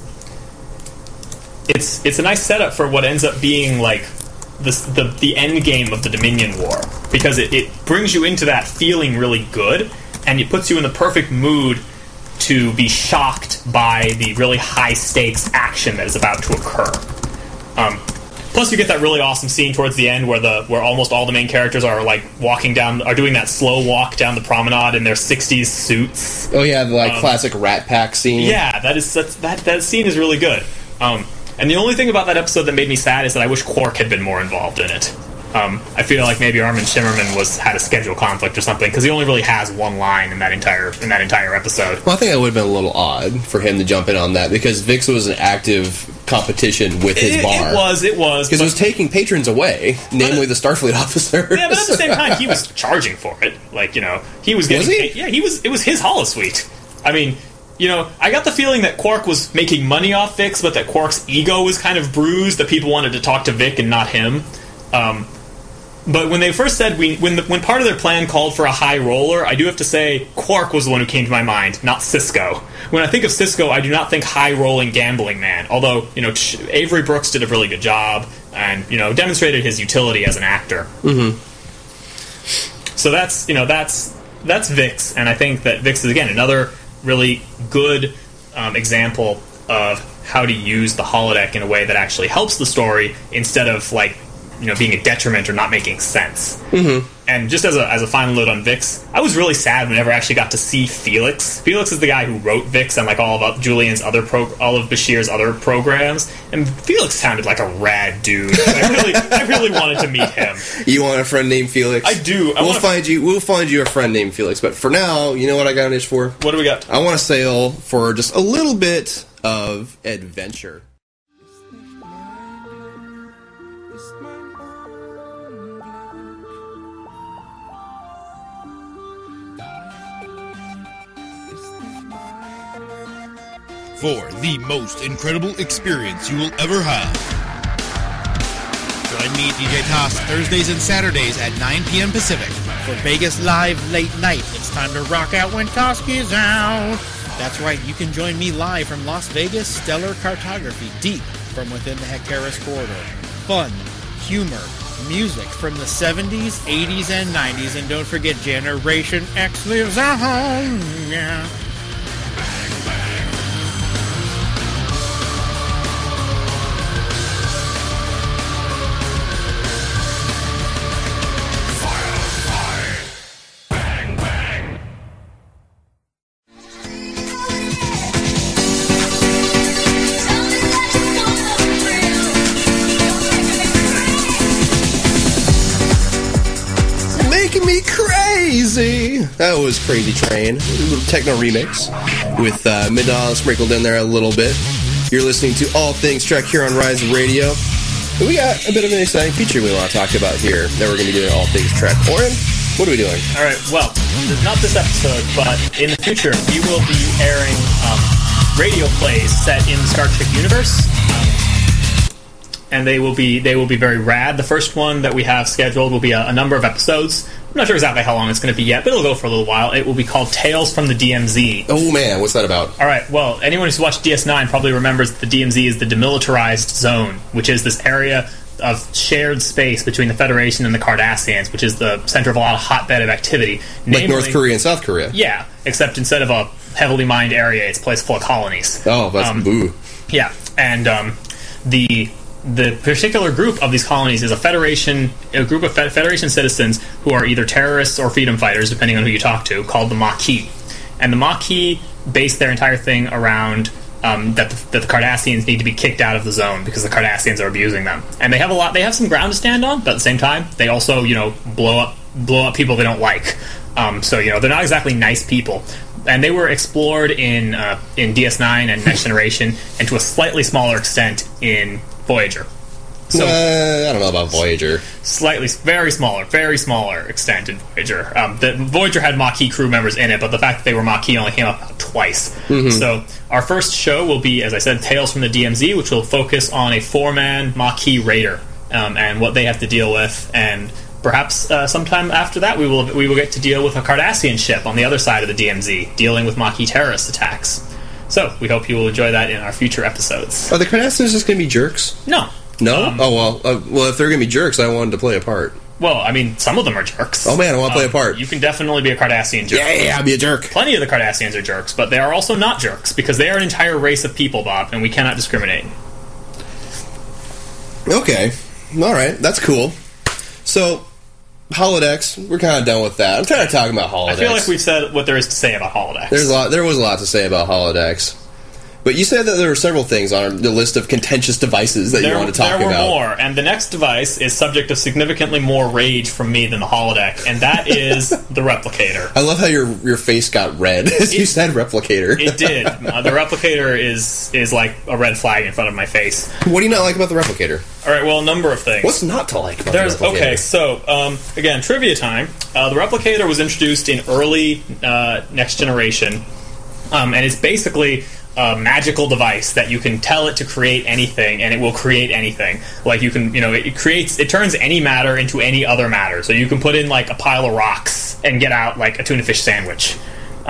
It's a nice setup for what ends up being like the end game of the Dominion War, because it brings you into that feeling really good, and it puts you in the perfect mood to be shocked by the really high stakes action that is about to occur. Plus, you get that really awesome scene towards the end where almost all the main characters are like are doing that slow walk down the promenade in their 60s suits. Oh yeah, the classic Rat Pack scene. Yeah, that scene is really good. And the only thing about that episode that made me sad is that I wish Quark had been more involved in it. I feel like maybe Armin Shimmerman had a schedule conflict or something, because he only really has one line in that entire episode. Well, I think that would have been a little odd for him to jump in on that, because Vix was an active competition with his bar. It was. Because it was taking patrons away, namely the Starfleet officers. Yeah, but at the same time, he was charging for it. Like, he was getting... Was he? Yeah, it was his holosuite. I mean... I got the feeling that Quark was making money off Vix, but that Quark's ego was kind of bruised, that people wanted to talk to Vic and not him. But when they first said, when part of their plan called for a high roller, I do have to say, Quark was the one who came to my mind, not Sisko. When I think of Sisko, I do not think high-rolling gambling man, although, Avery Brooks did a really good job, and, demonstrated his utility as an actor. Mm-hmm. So that's Vix, and I think that Vix is, again, another really good example of how to use the holodeck in a way that actually helps the story, instead of being a detriment or not making sense. Mm-hmm. And just as a final note on Vix, I was really sad we never actually got to see Felix. Felix is the guy who wrote Vix and all of Bashir's other programs. And Felix sounded like a rad dude. I really wanted to meet him. You want a friend named Felix? I do. We'll find you a friend named Felix. But for now, you know what I got an itch for? What do we got? I want to sail for just a little bit of adventure. For the most incredible experience you will ever have. Join me, DJ Toss, Thursdays and Saturdays at 9 p.m. Pacific for Vegas Live Late Night. It's time to rock out when Toski's out. That's right, you can join me live from Las Vegas Stellar Cartography, deep from within the Hectaris corridor. Fun, humor, music from the 70s, 80s, and 90s, and don't forget Generation X lives at home. Yeah. That was Crazy Train, a little techno remix with Midnight sprinkled in there a little bit. You're listening to All Things Trek here on Rise Radio. And we got a bit of an exciting feature we want to talk about here that we're going to be doing All Things Trek. Oren, What are we doing? All right. Well, not this episode, but in the future, we will be airing radio plays set in the Star Trek universe, and they will be very rad. The first one that we have scheduled will be a number of episodes. I'm not sure exactly how long it's going to be yet, but it'll go for a little while. It will be called Tales from the DMZ. Oh man, what's that about? All right. Well, anyone who's watched DS9 probably remembers that the DMZ is the Demilitarized Zone, which is this area of shared space between the Federation and the Cardassians, which is the center of a lot of hotbed of activity. Like North Korea and South Korea? Yeah, except instead of a heavily mined area, it's a place full of colonies. Oh, that's boo. Yeah, and the particular group of these colonies is a group of Federation citizens who are either terrorists or freedom fighters, depending on who you talk to, called the Maquis. And the Maquis base their entire thing around that the Cardassians need to be kicked out of the zone because the Cardassians are abusing them. And they have some ground to stand on, but at the same time, they also, blow up people they don't like. So, they're not exactly nice people. And they were explored in DS9 and Next Generation, and to a slightly smaller extent in Voyager. So I don't know about Voyager. Very smaller extent in Voyager. The Voyager had Maquis crew members in it, but the fact that they were Maquis only came up twice. Mm-hmm. So our first show will be, as I said, Tales from the DMZ, which will focus on a 4-man Maquis raider and what they have to deal with, and perhaps sometime after that we will get to deal with a Cardassian ship on the other side of the DMZ, dealing with Maquis terrorist attacks. So we hope you will enjoy that in our future episodes. Are the Cardassians just going to be jerks? No. No? Well, if they're going to be jerks, I wanted to play a part. Well, I mean, some of them are jerks. Oh man, I want to play a part. You can definitely be a Cardassian jerk. Yeah, I'll be a jerk. Plenty of the Cardassians are jerks, but they are also not jerks, because they are an entire race of people, Bob, and we cannot discriminate. Okay. Alright, that's cool. So, holodecks, we're kind of done with that. I'm tired of talking about holodecks. I feel like we've said what there is to say about holodecks. There was a lot to say about holodecks. But you said that there were several things on the list of contentious devices that you want to talk about. There were more, and the next device is subject of significantly more rage from me than the holodeck, and that is the Replicator. I love how your face got red as you said Replicator. It did. The Replicator is like a red flag in front of my face. What do you not like about the Replicator? All right, well, a number of things. What's not to like about the Replicator? Okay, so, again, trivia time. The Replicator was introduced in early Next Generation, and it's basically a magical device that you can tell it to create anything, and it will create anything. Like, you can, it turns any matter into any other matter. So you can put in, like, a pile of rocks and get out, like, a tuna fish sandwich.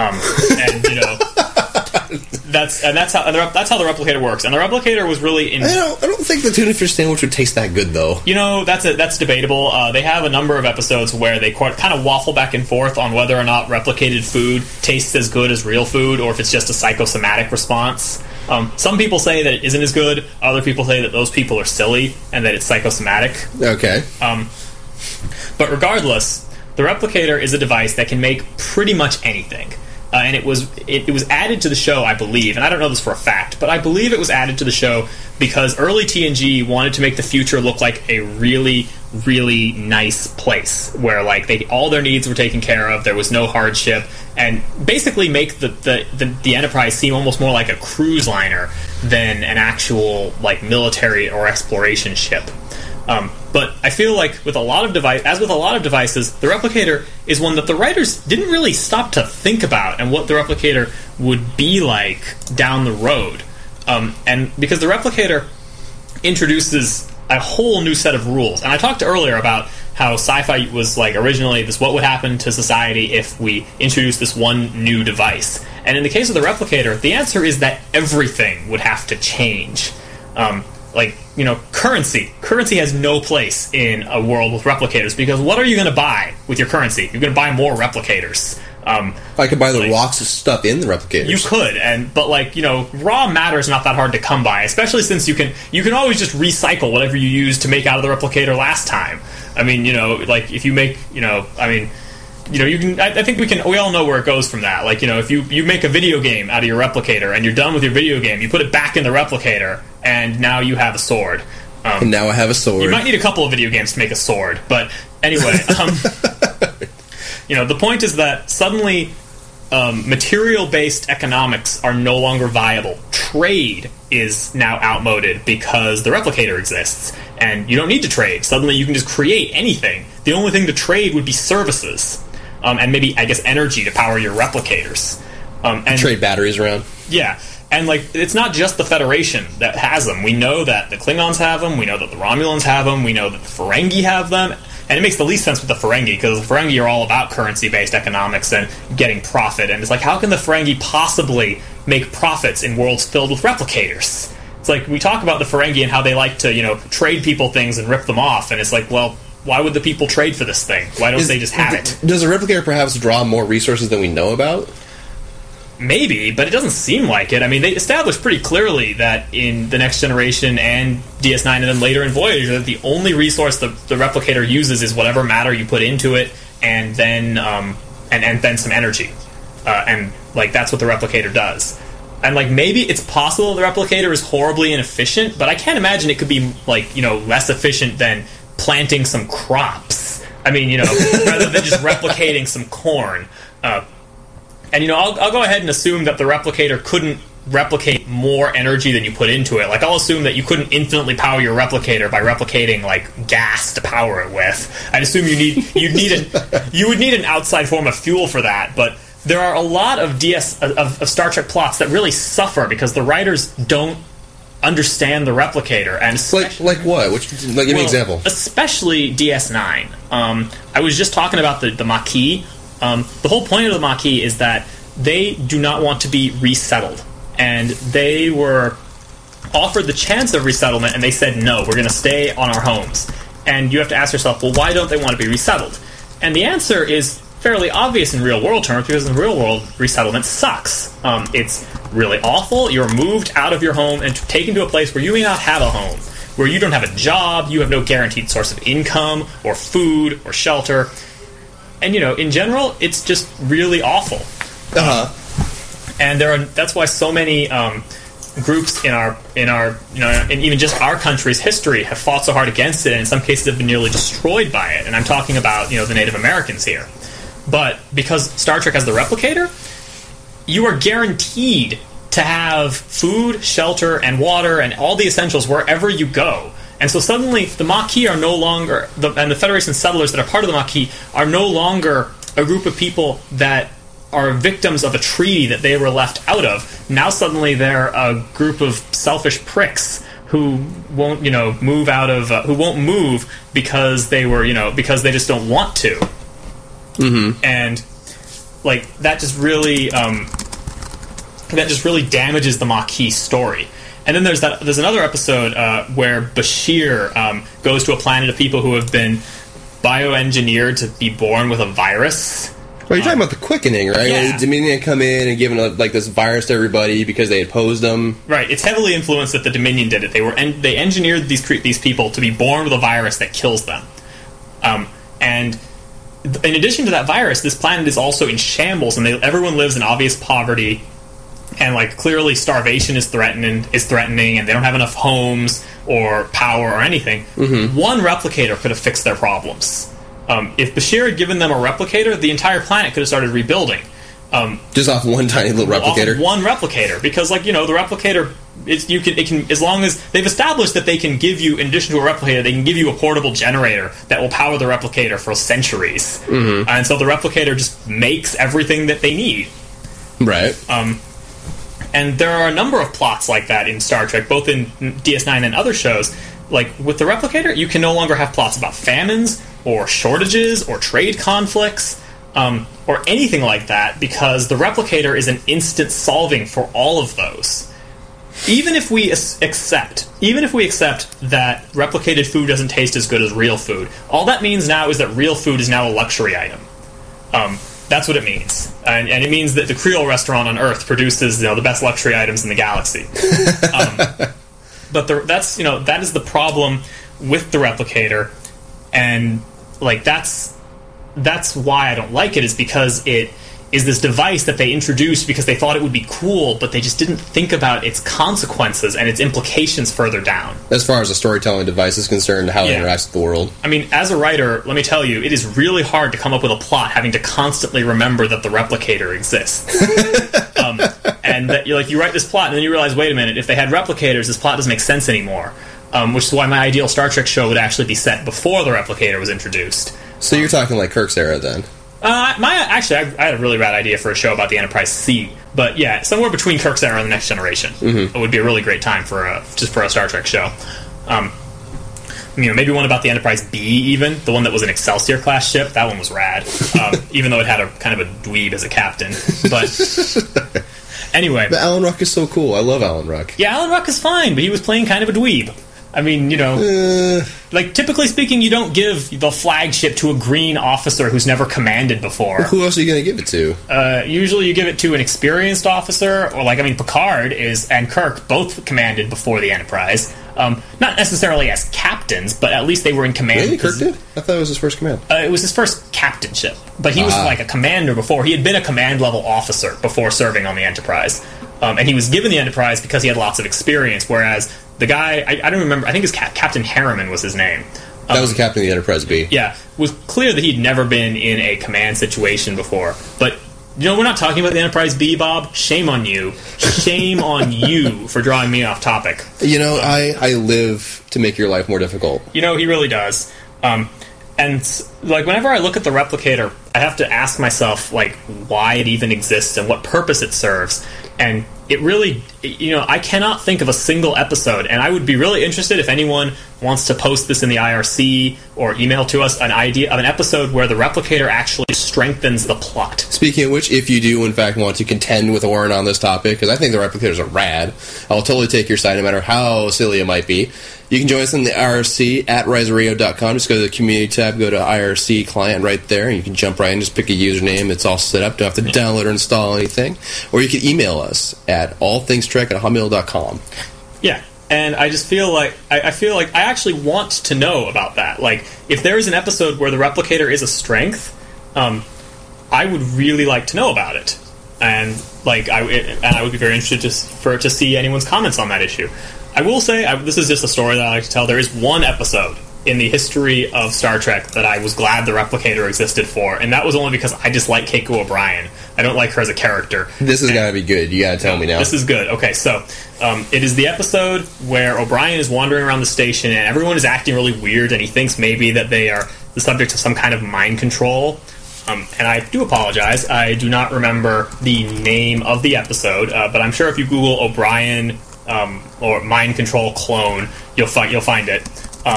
That's how the Replicator works. And the Replicator was really I don't think the tuna fish sandwich would taste that good, though. That's debatable. They have a number of episodes where they kind of waffle back and forth on whether or not replicated food tastes as good as real food, or if it's just a psychosomatic response. Some people say that it isn't as good. Other people say that those people are silly and that it's psychosomatic. Okay. But regardless, the Replicator is a device that can make pretty much anything. And it was added to the show, I believe, and I don't know this for a fact, but I believe it was added to the show because early TNG wanted to make the future look like a really, really nice place where, like, all their needs were taken care of, there was no hardship, and basically make the Enterprise seem almost more like a cruise liner than an actual, like, military or exploration ship. But I feel like with a lot of devices, the Replicator is one that the writers didn't really stop to think about and what the Replicator would be like down the road. And because the Replicator introduces a whole new set of rules. And I talked earlier about how sci-fi was like originally this: what would happen to society if we introduced this one new device? And in the case of the Replicator, the answer is that everything would have to change. Currency. Currency has no place in a world with replicators, because what are you going to buy with your currency? You're going to buy more replicators. I could buy the rocks of stuff in the replicators. You could, but raw matter is not that hard to come by, especially since you can always just recycle whatever you used to make out of the replicator last time. I mean, if you make, you can. I think we all know where it goes from that. Like, if you make a video game out of your replicator and you're done with your video game, you put it back in the replicator, and now you have a sword. And now I have a sword. You might need a couple of video games to make a sword, but anyway, the point is that suddenly material-based economics are no longer viable. Trade is now outmoded because the replicator exists, and you don't need to trade. Suddenly you can just create anything. The only thing to trade would be services, and maybe, I guess, energy to power your replicators. And trade batteries around. Yeah. And, like, it's not just the Federation that has them. We know that the Klingons have them. We know that the Romulans have them. We know that the Ferengi have them. And it makes the least sense with the Ferengi, because the Ferengi are all about currency-based economics and getting profit. And it's like, how can the Ferengi possibly make profits in worlds filled with replicators? It's like, we talk about the Ferengi and how they like to, trade people things and rip them off. And it's like, well, why would the people trade for this thing? Why don't they just have it? Does a replicator perhaps draw more resources than we know about? Maybe, but it doesn't seem like it. I mean, they established pretty clearly that in the Next Generation and DS9 and then later in Voyager that the only resource the replicator uses is whatever matter you put into it, and then and then some energy. And, like, that's what the replicator does. And, like, maybe it's possible the replicator is horribly inefficient, but I can't imagine it could be, like, less efficient than planting some crops. I mean, rather than just replicating some corn. And, I'll go ahead and assume that the replicator couldn't replicate more energy than you put into it. Like, I'll assume that you couldn't infinitely power your replicator by replicating, like, gas to power it with. I'd assume you would need an outside form of fuel for that, but there are a lot of of Star Trek plots that really suffer because the writers don't understand the replicator. And like what? Give me an example. Especially DS9. I was just talking about the Maquis. The whole point of the Maquis is that they do not want to be resettled. And they were offered the chance of resettlement, and they said, no, we're going to stay on our homes. And you have to ask yourself, well, why don't they want to be resettled? And the answer is fairly obvious in real-world terms, because in the real world, resettlement sucks. It's really awful. You're moved out of your home and taken to a place where you may not have a home, where you don't have a job, you have no guaranteed source of income, or food, or shelter. And, in general, it's just really awful. And that's why so many groups in even just our country's history have fought so hard against it, and in some cases have been nearly destroyed by it. And I'm talking about, the Native Americans here. But because Star Trek has the replicator, you are guaranteed to have food, shelter, and water, and all the essentials wherever you go. And so suddenly, the Maquis are no longer, and the Federation settlers that are part of the Maquis are no longer a group of people that are victims of a treaty that they were left out of. Now suddenly they're a group of selfish pricks who won't, move out of, who won't move because they were, because they just don't want to. Mm-hmm. And, like, that just really damages the Maquis story. And then there's another episode where Bashir goes to a planet of people who have been bioengineered to be born with a virus. Well, you're talking about the quickening, right? Yeah. Like, Dominion come in and giving this virus to everybody because they opposed them. Right. It's heavily influenced that the Dominion did it. They engineered these people to be born with a virus that kills them. And in addition to that virus, this planet is also in shambles, and everyone lives in obvious poverty. And, like, clearly starvation is threatening, and they don't have enough homes or power or anything. Mm-hmm. One replicator could have fixed their problems. If Bashir had given them a replicator, the entire planet could have started rebuilding. Just off one tiny little replicator? Off one replicator. Because, like, the replicator, it can, as long as they've established that they can give you, in addition to a replicator, they can give you a portable generator that will power the replicator for centuries. Mm-hmm. And so the replicator just makes everything that they need. Right. And there are a number of plots like that in Star Trek, both in DS9 and other shows. Like, with the replicator, you can no longer have plots about famines, or shortages, or trade conflicts, or anything like that, because the replicator is an instant solving for all of those. Even if we accept that replicated food doesn't taste as good as real food, all that means now is that real food is now a luxury item. That's what it means. And it means that the Creole restaurant on Earth produces, the best luxury items in the galaxy. But that is the problem with the replicator, and, like, that's why I don't like it, is because it is this device that they introduced because they thought it would be cool, but they just didn't think about its consequences and its implications further down. As far as a storytelling device is concerned, how it interacts with the world. I mean, as a writer, let me tell you, it is really hard to come up with a plot having to constantly remember that the replicator exists. And that you write this plot, and then you realize, wait a minute, if they had replicators, this plot doesn't make sense anymore. which is why my ideal Star Trek show would actually be set before the Replicator was introduced. So you're talking like Kirk's era then? I had a really rad idea for a show about the Enterprise C, but yeah, somewhere between Kirk's era and the Next Generation. It would be a really great time for a Star Trek show. Maybe one about the Enterprise B, even the one that was an Excelsior class ship. That one was rad, even though it had a kind of a dweeb as a captain. But anyway, but Alan Ruck is so cool. I love Alan Ruck. Yeah, Alan Ruck is fine, but he was playing kind of a dweeb. I mean, like, typically speaking, you don't give the flagship to a green officer who's never commanded before. Well, who else are you going to give it to? Usually you give it to an experienced officer, or, Picard and Kirk both commanded before the Enterprise. Not necessarily as captains, but at least they were in command. Really? Kirk did? I thought it was his first command. It was his first captainship, but he was, a commander before. He had been a command-level officer before serving on the Enterprise. And he was given the Enterprise because he had lots of experience, whereas the guy, I don't remember, I think Captain Harriman was his name. That was the captain of the Enterprise B. Yeah, it was clear that he'd never been in a command situation before. But, we're not talking about the Enterprise B, Bob. Shame on you. Shame on you for drawing me off topic. I live to make your life more difficult. He really does. And, whenever I look at the Replicator, I have to ask myself, why it even exists and what purpose it serves. And it really, I cannot think of a single episode, and I would be really interested if anyone wants to post this in the IRC or email to us an idea of an episode where the Replicator actually strengthens the plot. Speaking of which, if you do, in fact, want to contend with Oren on this topic, because I think the Replicators are rad, I'll totally take your side no matter how silly it might be. You can join us in the IRC at RiseRadio.com. Just go to the community tab, go to IRC client right there, and you can jump right in, just pick a username. It's all set up. Don't have to download or install anything. Or you can email us at allthingstrek@hotmail.com. Yeah, and I just feel like I actually want to know about that. If there is an episode where the Replicator is a strength, I would really like to know about it. And I would be very interested to see anyone's comments on that issue. I will say, this is just a story that I like to tell. There is one episode in the history of Star Trek that I was glad the Replicator existed for, and that was only because I dislike Keiko O'Brien. I don't like her as a character. This has got to be good. You got to tell me now. This is good. Okay, so it is the episode where O'Brien is wandering around the station, and everyone is acting really weird, and he thinks maybe that they are the subject of some kind of mind control. And I do apologize. I do not remember the name of the episode, but I'm sure if you Google O'Brien or mind control clone, you'll find it.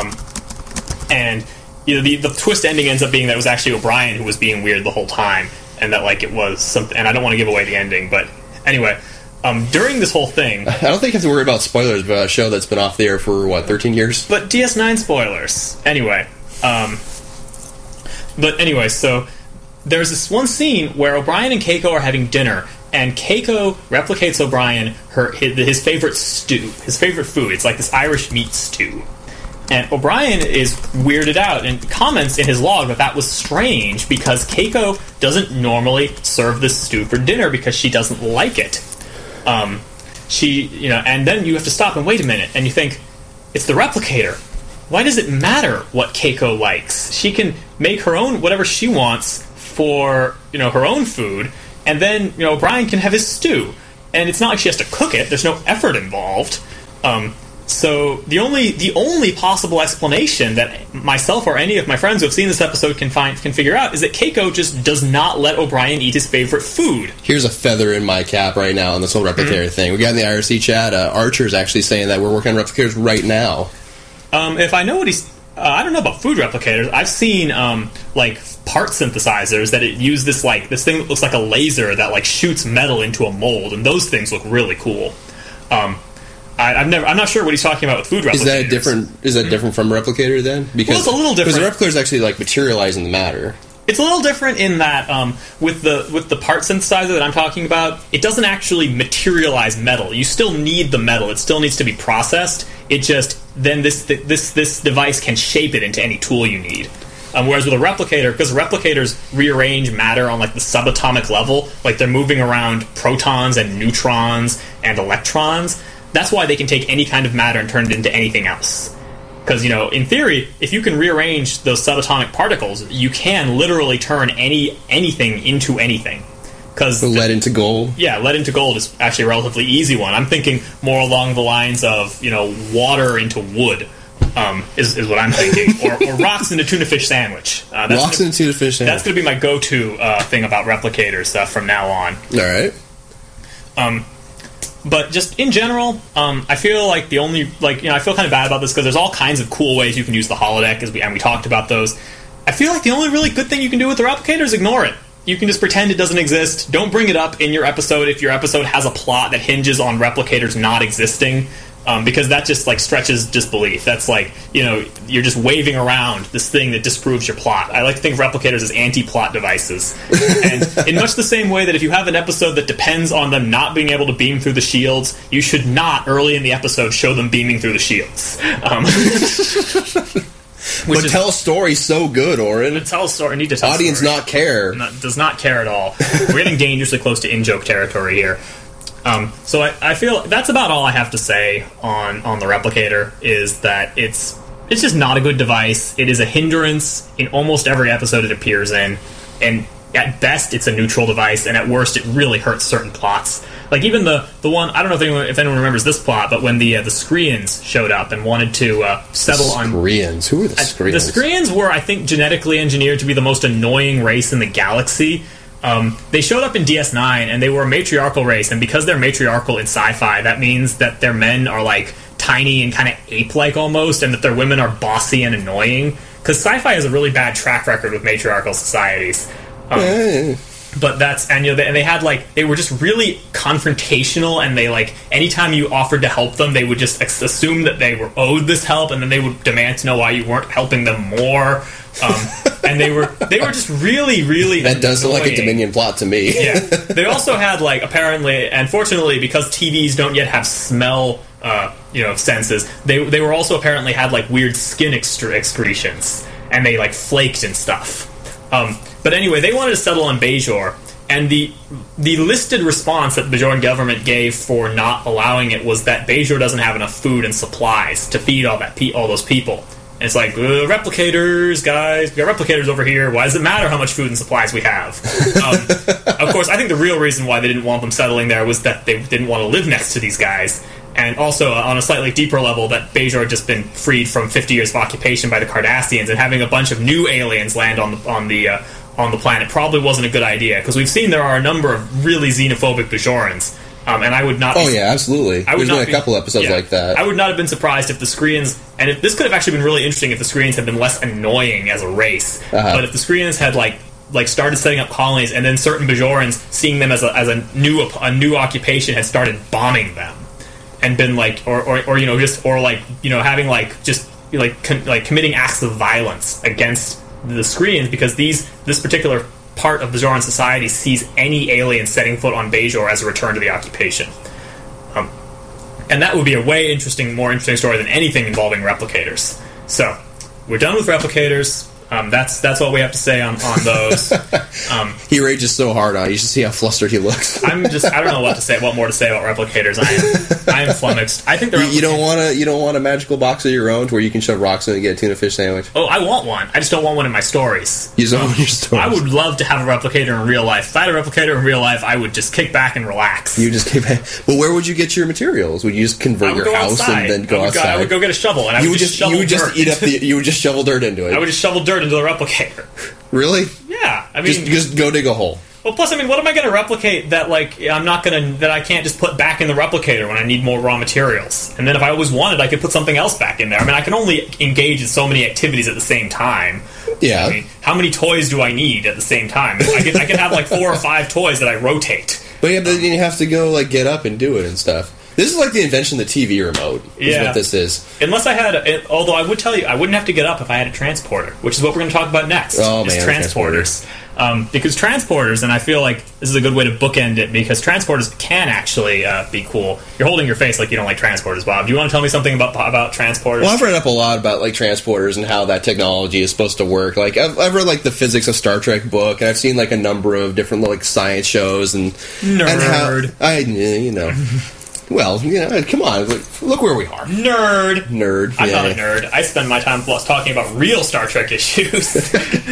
And the twist ending ends up being that it was actually O'Brien who was being weird the whole time, and that it was something. And I don't want to give away the ending, but anyway, during this whole thing, I don't think you have to worry about spoilers about a show that's been off the air for 13 years. But DS9 spoilers anyway. So there's this one scene where O'Brien and Keiko are having dinner, and Keiko replicates O'Brien his favorite stew, his favorite food. It's like this Irish meat stew. And O'Brien is weirded out and comments in his log that was strange because Keiko doesn't normally serve this stew for dinner because she doesn't like it. And then you have to stop and wait a minute, and you think, it's the Replicator. Why does it matter what Keiko likes? She can make her own whatever she wants for her own food, and then O'Brien can have his stew, and it's not like she has to cook it. There's no effort involved. So the only possible explanation that myself or any of my friends who have seen this episode can figure out is that Keiko just does not let O'Brien eat his favorite food. Here's a feather in my cap right now on this whole Replicator thing. We got in the IRC chat, Archer's actually saying that we're working on Replicators right now. If I know what he's... I don't know about food replicators. I've seen part synthesizers that use this thing that looks like a laser that shoots metal into a mold, and those things look really cool. I'm not sure what he's talking about with food replicators. Is that different from a replicator then? Because it's a little different. Because the replicator is actually materializing the matter. It's a little different in that with the part synthesizer that I'm talking about, it doesn't actually materialize metal. You still need the metal. It still needs to be processed. It just then this device can shape it into any tool you need. Whereas with a replicator, because replicators rearrange matter on the subatomic level, they're moving around protons and neutrons and electrons. That's why they can take any kind of matter and turn it into anything else. Because, in theory, if you can rearrange those subatomic particles, you can literally turn anything into anything. because Lead into gold. Yeah, lead into gold is actually a relatively easy one. I'm thinking more along the lines of, water into wood. Is what I'm thinking, or rocks in a tuna fish sandwich. Rocks in a tuna fish sandwich. That's going to be my go-to thing about replicators from now on. All right. But just in general, I feel like I feel kind of bad about this because there's all kinds of cool ways you can use the holodeck, and we talked about those. I feel like the only really good thing you can do with the replicator is ignore it. You can just pretend it doesn't exist. Don't bring it up in your episode if your episode has a plot that hinges on replicators not existing. Because that just stretches disbelief. That's you're just waving around this thing that disproves your plot. I like to think of replicators as anti-plot devices. And in much the same way that if you have an episode that depends on them not being able to beam through the shields, you should not early in the episode show them beaming through the shields. But tell a story so good, Oren. Tell a story. Need to tell audience a story. not care. Does not care at all. We're getting dangerously close to in-joke territory here. So I feel that's about all I have to say on the replicator, is that it's just not a good device. It is a hindrance in almost every episode it appears in, and at best it's a neutral device, and at worst it really hurts certain plots. Like even the one, I don't know if anyone remembers this plot, but when the Skreans showed up and wanted to settle on... Skreans? Who are the Skreans? The Skreans were, I think, genetically engineered to be the most annoying race in the galaxy. They showed up in DS9, and they were a matriarchal race, and because they're matriarchal in sci-fi, that means that their men are, tiny and kind of ape-like almost, and that their women are bossy and annoying. Because sci-fi has a really bad track record with matriarchal societies. But that's, and they had, they were just really confrontational, and they, anytime you offered to help them, they would just assume that they were owed this help, and then they would demand to know why you weren't helping them more. And they were just really, really that does look like a Dominion plot to me. Yeah. They also had, apparently, and fortunately, because TVs don't yet have smell, senses, they were also apparently had, weird skin excretions, and they, flaked and stuff. But anyway, they wanted to settle on Bajor, and the listed response that the Bajoran government gave for not allowing it was that Bajor doesn't have enough food and supplies to feed all those people. And it's replicators, guys, we got replicators over here. Why does it matter how much food and supplies we have? Of course, I think the real reason why they didn't want them settling there was that they didn't want to live next to these guys. And also, on a slightly deeper level, that Bajor had just been freed from 50 years of occupation by the Cardassians, and having a bunch of new aliens land on the planet probably wasn't a good idea, because we've seen there are a number of really xenophobic Bajorans. And I would not... Oh, yeah, absolutely. There's been a couple episodes like that. I would not have been surprised if the Skreans... And if this could have actually been really interesting if the Skreans had been less annoying as a race. But if the Skreans had, started setting up colonies, and then certain Bajorans, seeing them as a new occupation, had started bombing them. And been, having, committing acts of violence against the Skreans, because this particular part of Bajoran society sees any alien setting foot on Bajor as a return to the occupation. And that would be a more interesting story than anything involving replicators. So, we're done with replicators. That's all we have to say on those. He rages so hard on it. You should see how flustered he looks. I don't know what more to say about replicators. I am flummoxed. I think you don't want a magical box of your own to where you can shove rocks in and get a tuna fish sandwich. Oh, I want one. I just don't want one in my stories. You don't want your stories. I would love to have a replicator in real life. If I had a replicator in real life, I would just kick back and relax. You just kick back. Well, where would you get your materials? Would you just convert your house and then go outside? I would go get a shovel, and you would just shovel dirt into it. I would just shovel dirt into the replicator. Really? Yeah. I mean, just go dig a hole. Well, plus, what am I going to replicate that that I can't just put back in the replicator when I need more raw materials? And then if I always wanted, I could put something else back in there. I can only engage in so many activities at the same time. Yeah. How many toys do I need at the same time? I can have 4 or 5 toys that I rotate. But yeah, then you have to go get up and do it and stuff. This is the invention of the TV remote, is what this is. Unless I had... although I would tell you, I wouldn't have to get up if I had a transporter, which is what we're going to talk about next. Oh, man, transporters. Because transporters, and I feel like this is a good way to bookend it, because transporters can actually be cool. You're holding your face like you don't like transporters, Bob. Do you want to tell me something about transporters? Well, I've read up a lot about transporters and how that technology is supposed to work. I've read the physics of Star Trek book, and I've seen a number of different science shows and nerd. And how well, come on, look where we are. Nerd. I'm not a nerd. I spend my time talking about real Star Trek issues.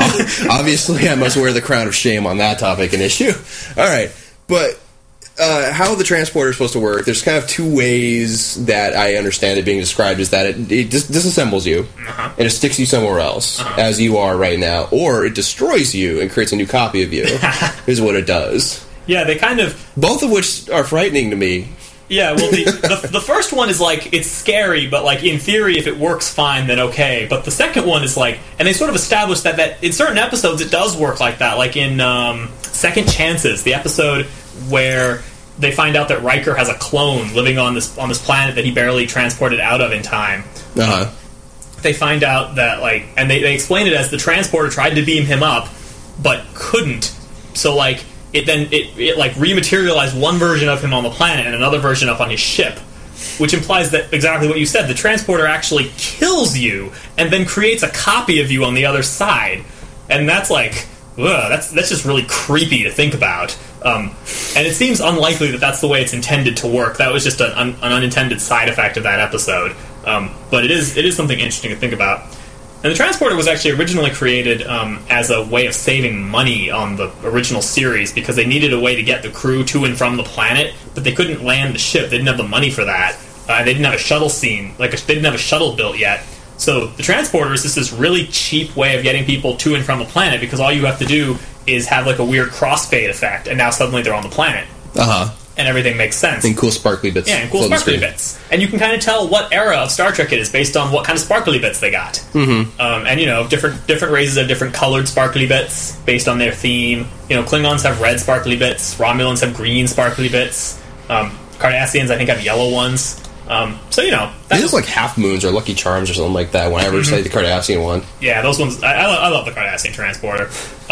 Obviously, I must wear the crown of shame on that topic and issue. All right, but how the transporter is supposed to work, there's kind of two ways that I understand it being described, is that it disassembles you, and it sticks you somewhere else, as you are right now, or it destroys you and creates a new copy of you, is what it does. Yeah, they kind of... Both of which are frightening to me. Yeah, well, the first one is, like, it's scary, but, like, in theory, if it works fine, then okay. But the second one is, like... And they sort of established that in certain episodes it does work like that. Like in Second Chances, the episode where they find out that Riker has a clone living on this planet that he barely transported out of in time. They find out that, like... And they explain it as the transporter tried to beam him up, but couldn't. So, like... It like rematerialized one version of him on the planet and another version up on his ship, which implies that exactly what you said. The transporter actually kills you and then creates a copy of you on the other side, and that's like, that's just really creepy to think about. And it seems unlikely that that's the way it's intended to work. That was just an unintended side effect of that episode. But it is something interesting to think about. And the transporter was actually originally created as a way of saving money on the original series, because they needed a way to get the crew to and from the planet, but they couldn't land the ship. They didn't have the money for that. They didn't have a shuttle scene. They didn't have a shuttle built yet. So the transporter is just this really cheap way of getting people to and from the planet, because all you have to do is have like a weird crossfade effect, and now suddenly they're on the planet. And everything makes sense. And cool sparkly bits. Yeah, and cool sparkly bits. And you can kind of tell what era of Star Trek it is based on what kind of sparkly bits they got. And, you know, different races have different colored sparkly bits based on their theme. You know, Klingons have red sparkly bits. Romulans have green sparkly bits. Cardassians, I think, have yellow ones. So, you know... They look like half moons or Lucky Charms or something like that when I ever say the Cardassian one. Yeah, those ones... I love the Cardassian transporter.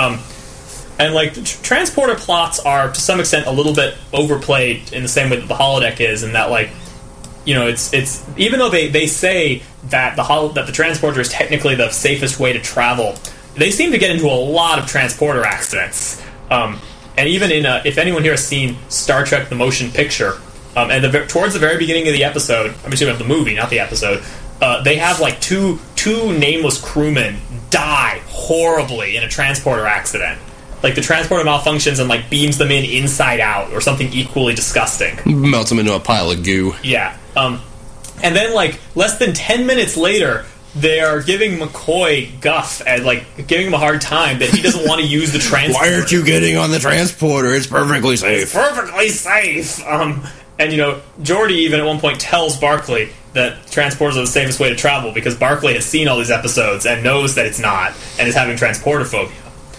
And, like, the transporter plots are, to some extent, a little bit overplayed in the same way that the holodeck is, in that, like, you know, it's even though they say that the transporter is technically the safest way to travel, they seem to get into a lot of transporter accidents. And even if anyone here has seen Star Trek: The Motion Picture, and towards the very beginning of the episode, I'm assuming of the movie, not the episode, they have, like, two nameless crewmen die horribly in a transporter accident. Like, the transporter malfunctions and, like, beams them inside out, or something equally disgusting. Melts them into a pile of goo. Yeah. And then, like, less than 10 minutes later, they are giving McCoy guff and, like, giving him a hard time that he doesn't want to use the transporter. Why aren't you getting on the transporter? It's perfectly safe. It's perfectly safe! And, you know, Geordi even at one point tells Barclay that transporters are the safest way to travel, because Barclay has seen all these episodes and knows that it's not, and is having transporter phobia.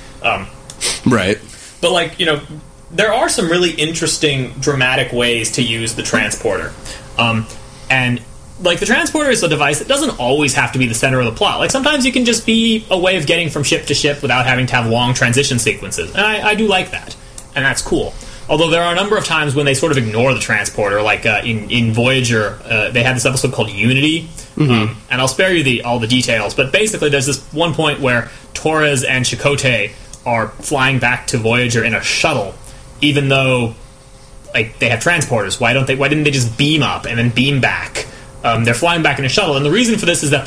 Right. But, like, you know, there are some really interesting, dramatic ways to use the transporter. And, like, the transporter is a device that doesn't always have to be the center of the plot. Like, sometimes you can just be a way of getting from ship to ship without having to have long transition sequences. And I do like that. And that's cool. Although there are a number of times when they sort of ignore the transporter. Like, in Voyager, they had this episode called Unity. And I'll spare you all the details. But basically, there's this one point where Torres and Chakotay are flying back to Voyager in a shuttle, even though, like, they have transporters. Why didn't they just beam up and then beam back? They're flying back in a shuttle, and the reason for this is that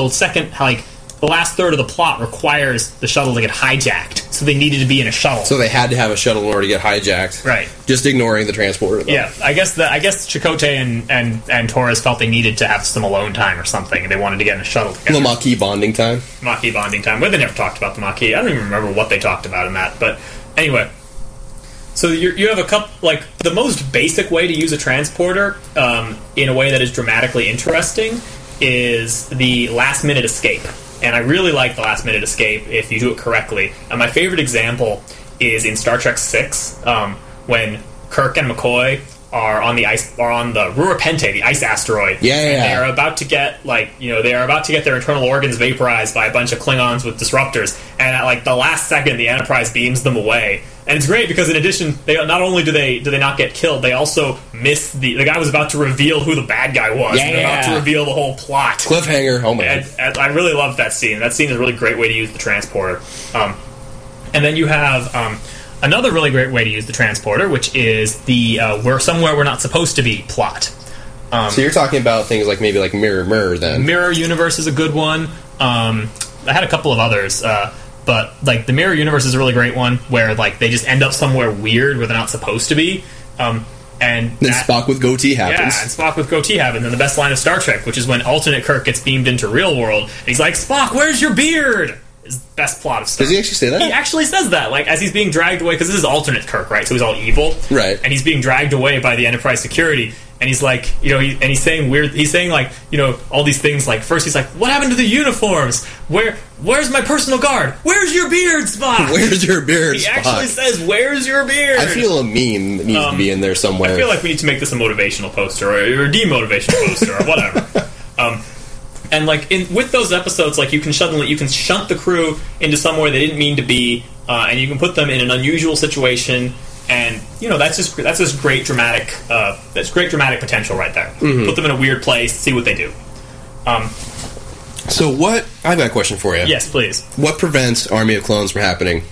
the last third of the plot requires the shuttle to get hijacked, so they needed to be in a shuttle. So they had to have a shuttle in order to get hijacked. Right. Just ignoring the transporter, though. Yeah, I guess Chakotay and Torres felt they needed to have some alone time or something, and they wanted to get in a shuttle together. The Maquis bonding time. Maquis bonding time. Well, they never talked about the Maquis. I don't even remember what they talked about in that, but anyway. So you have a couple, like, the most basic way to use a transporter in a way that is dramatically interesting is the last-minute escape. And I really like the last-minute escape if you do it correctly. And my favorite example is in Star Trek VI, when Kirk and McCoy are on the Rura Penthe, the ice asteroid. Yeah. And they are about to get, their internal organs vaporized by a bunch of Klingons with disruptors. And at, like, the last second, the Enterprise beams them away. And it's great because, in addition, they not only do they not get killed, they also miss the guy was about to reveal who the bad guy was. Yeah. And they're about to reveal the whole plot. Cliffhanger. Oh man! And I really love that scene. That scene is a really great way to use the transporter. And then you have another really great way to use the transporter, which is the "we're somewhere we're not supposed to be" plot. So you're talking about things like maybe like Mirror then. Mirror Universe is a good one. I had a couple of others. But like the Mirror Universe is a really great one where like they just end up somewhere weird where they're not supposed to be. And then Spock with goatee happens. Yeah, and Spock with goatee happens. And the best line of Star Trek, which is when alternate Kirk gets beamed into real world, and he's like, "Spock, where's your beard?" Is the best plot of Star Trek. Does he actually say that? He actually says that, like as he's being dragged away, because this is alternate Kirk, right? So he's all evil, right? And he's being dragged away by the Enterprise security. And he's like, he's saying weird. He's saying like, all these things. Like first, he's like, "What happened to the uniforms? Where's my personal guard? Where's your beard, Spock? Where's your beard, He Spock?" actually says, "Where's your beard?" I feel a meme needs to be in there somewhere. I feel like we need to make this a motivational poster or a demotivational poster or whatever. And like with those episodes, like you can shunt the crew into somewhere they didn't mean to be, and you can put them in an unusual situation. And that's just great dramatic. That's great dramatic potential right there. Mm-hmm. Put them in a weird place, see what they do. So what? I've got a question for you. Yes, please. What prevents Army of Clones from happening?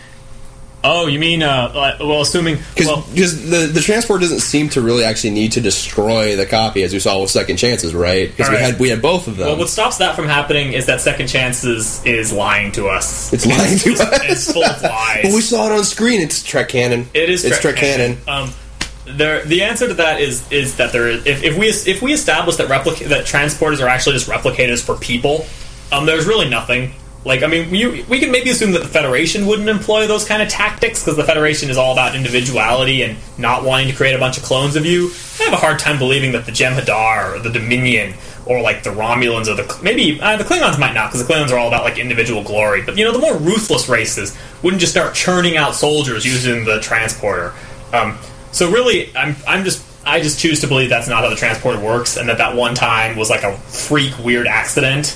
Oh, you mean assuming because the transport doesn't seem to really actually need to destroy the copy, as we saw with Second Chances, right? Because we had both of them. Well, what stops that from happening is that Second Chances is lying to us. It's lying to us. It's full of lies. But we saw it on screen. It's Trek canon. It is. It's Trek canon. The answer to that is that there is, if we establish that that transporters are actually just replicators for people, there's really nothing. Like, I mean, we can maybe assume that the Federation wouldn't employ those kind of tactics, because the Federation is all about individuality and not wanting to create a bunch of clones of you. I have a hard time believing that the Jem'Hadar or the Dominion or, like, the Romulans or the Klingons might not, because the Klingons are all about, like, individual glory. But, the more ruthless races wouldn't just start churning out soldiers using the transporter. So really, I just choose to believe that's not how the transporter works, and that one time was, like, a freak, weird accident.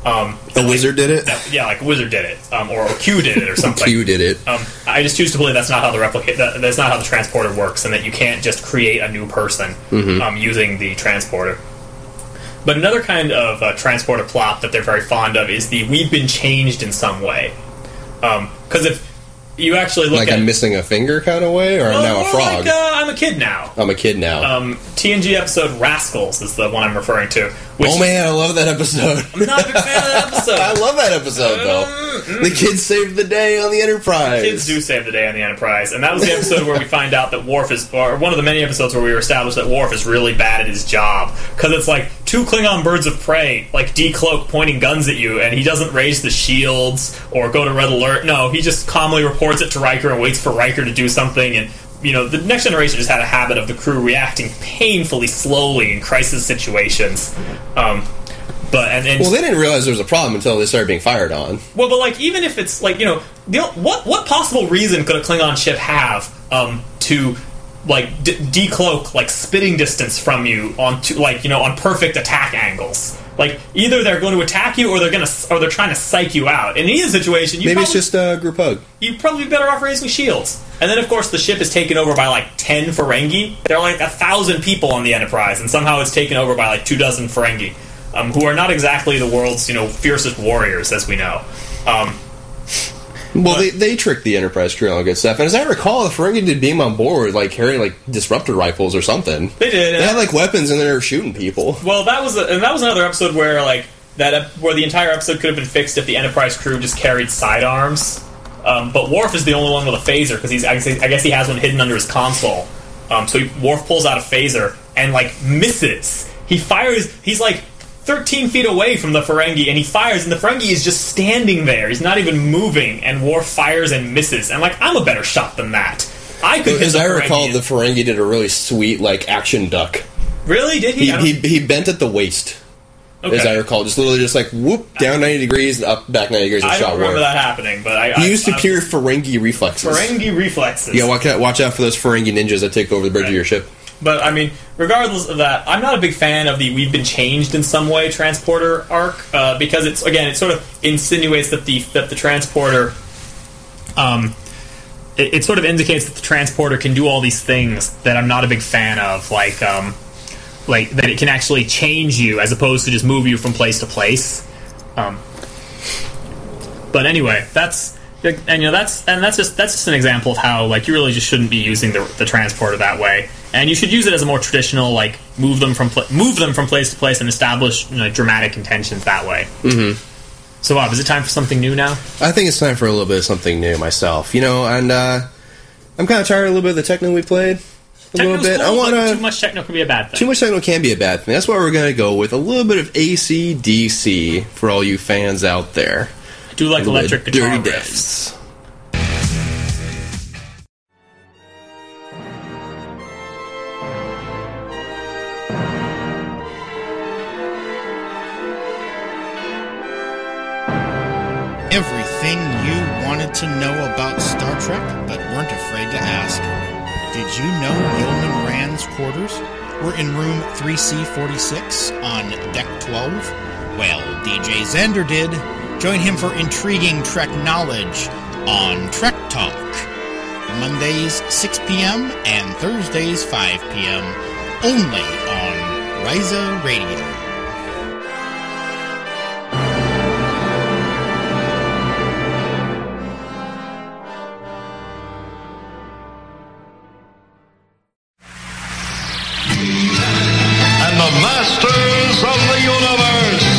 A wizard did it? Like a wizard did it, or Q did it, or something. Q did it. I just choose to believe that's not how that's not how the transporter works, and that you can't just create a new person using the transporter. But another kind of transporter plot that they're very fond of is the "we've been changed in some way." Because if you actually look like at... I'm missing a finger kind of way, or I'm now a frog? Like, I'm a kid now. I'm a kid now. TNG episode Rascals is the one I'm referring to. Oh man, I love that episode. I'm not a big fan of that episode. I love that episode, though. The kids saved the day on the Enterprise. The kids do save the day on the Enterprise. And that was the episode where we find out that Worf is... Or one of the many episodes where we were established that Worf is really bad at his job. Because it's like two Klingon birds of prey, like decloak, pointing guns at you, and he doesn't raise the shields or go to red alert. No, he just calmly reports it to Riker and waits for Riker to do something. And, the Next Generation just had a habit of the crew reacting painfully slowly in crisis situations. Well, they didn't realize there was a problem until they started being fired on. Well, but like, even if it's like, what possible reason could a Klingon ship have to like decloak like spitting distance from you on perfect attack angles? Like, either they're going to attack you or they're trying to psych you out. In either situation, it's just a group hug. You'd probably be better off raising shields. And then, of course, the ship is taken over by, like, 10 Ferengi. There are, like, 1,000 people on the Enterprise, and somehow it's taken over by, like, 24 Ferengi, who are not exactly the world's, fiercest warriors, as we know. They tricked the Enterprise crew on good stuff. And as I recall, the Ferengi did beam on board, like, carrying, like, disruptor rifles or something. They did. They had, like, weapons, and they were shooting people. Well, that was another episode where, like, where the entire episode could have been fixed if the Enterprise crew just carried sidearms. But Worf is the only one with a phaser, because I guess he has one hidden under his console. So Worf pulls out a phaser and, like, misses. He fires... He's, like, 13 feet away from the Ferengi, and he fires, and the Ferengi is just standing there. He's not even moving, and Worf fires and misses. And, like, I'm a better shot than that. I could hit as I recall, the Ferengi did a really sweet, like, action duck. Really? Did he? He bent at the waist. Okay. As I recall, just literally just like whoop down 90 degrees and up back 90 degrees and shot Worf. I don't remember that happening, but he used pure Ferengi reflexes. Ferengi reflexes. Yeah, watch out for those Ferengi ninjas that take over the bridge of your ship. But I mean, regardless of that, I'm not a big fan of the "we've been changed in some way" transporter arc because it sort of insinuates that the transporter, it sort of indicates that the transporter can do all these things that I'm not a big fan of, like that it can actually change you as opposed to just move you from place to place. But anyway, that's just an example of how, like, you really just shouldn't be using the transporter that way, and you should use it as a more traditional, like, move them from place to place and establish dramatic intentions that way. Mm-hmm. So, Bob, is it time for something new now? I think it's time for a little bit of something new myself. You know, and I'm kind of tired of a little bit of the techno we played. Techno's cool, I want too much techno can be a bad thing. Too much techno can be a bad thing. That's why we're going to go with a little bit of AC/DC for all you fans out there. I do like electric guitar dirty riffs. Everything you wanted to know about Star Trek, but weren't afraid to ask. Did you know Yeoman Rand's quarters were in room 3C46 on Deck 12? Well, DJ Xander did. Join him for intriguing Trek knowledge on Trek Talk. Mondays 6 p.m. and Thursdays 5 p.m. only on Ryza Radio. The masters of the universe.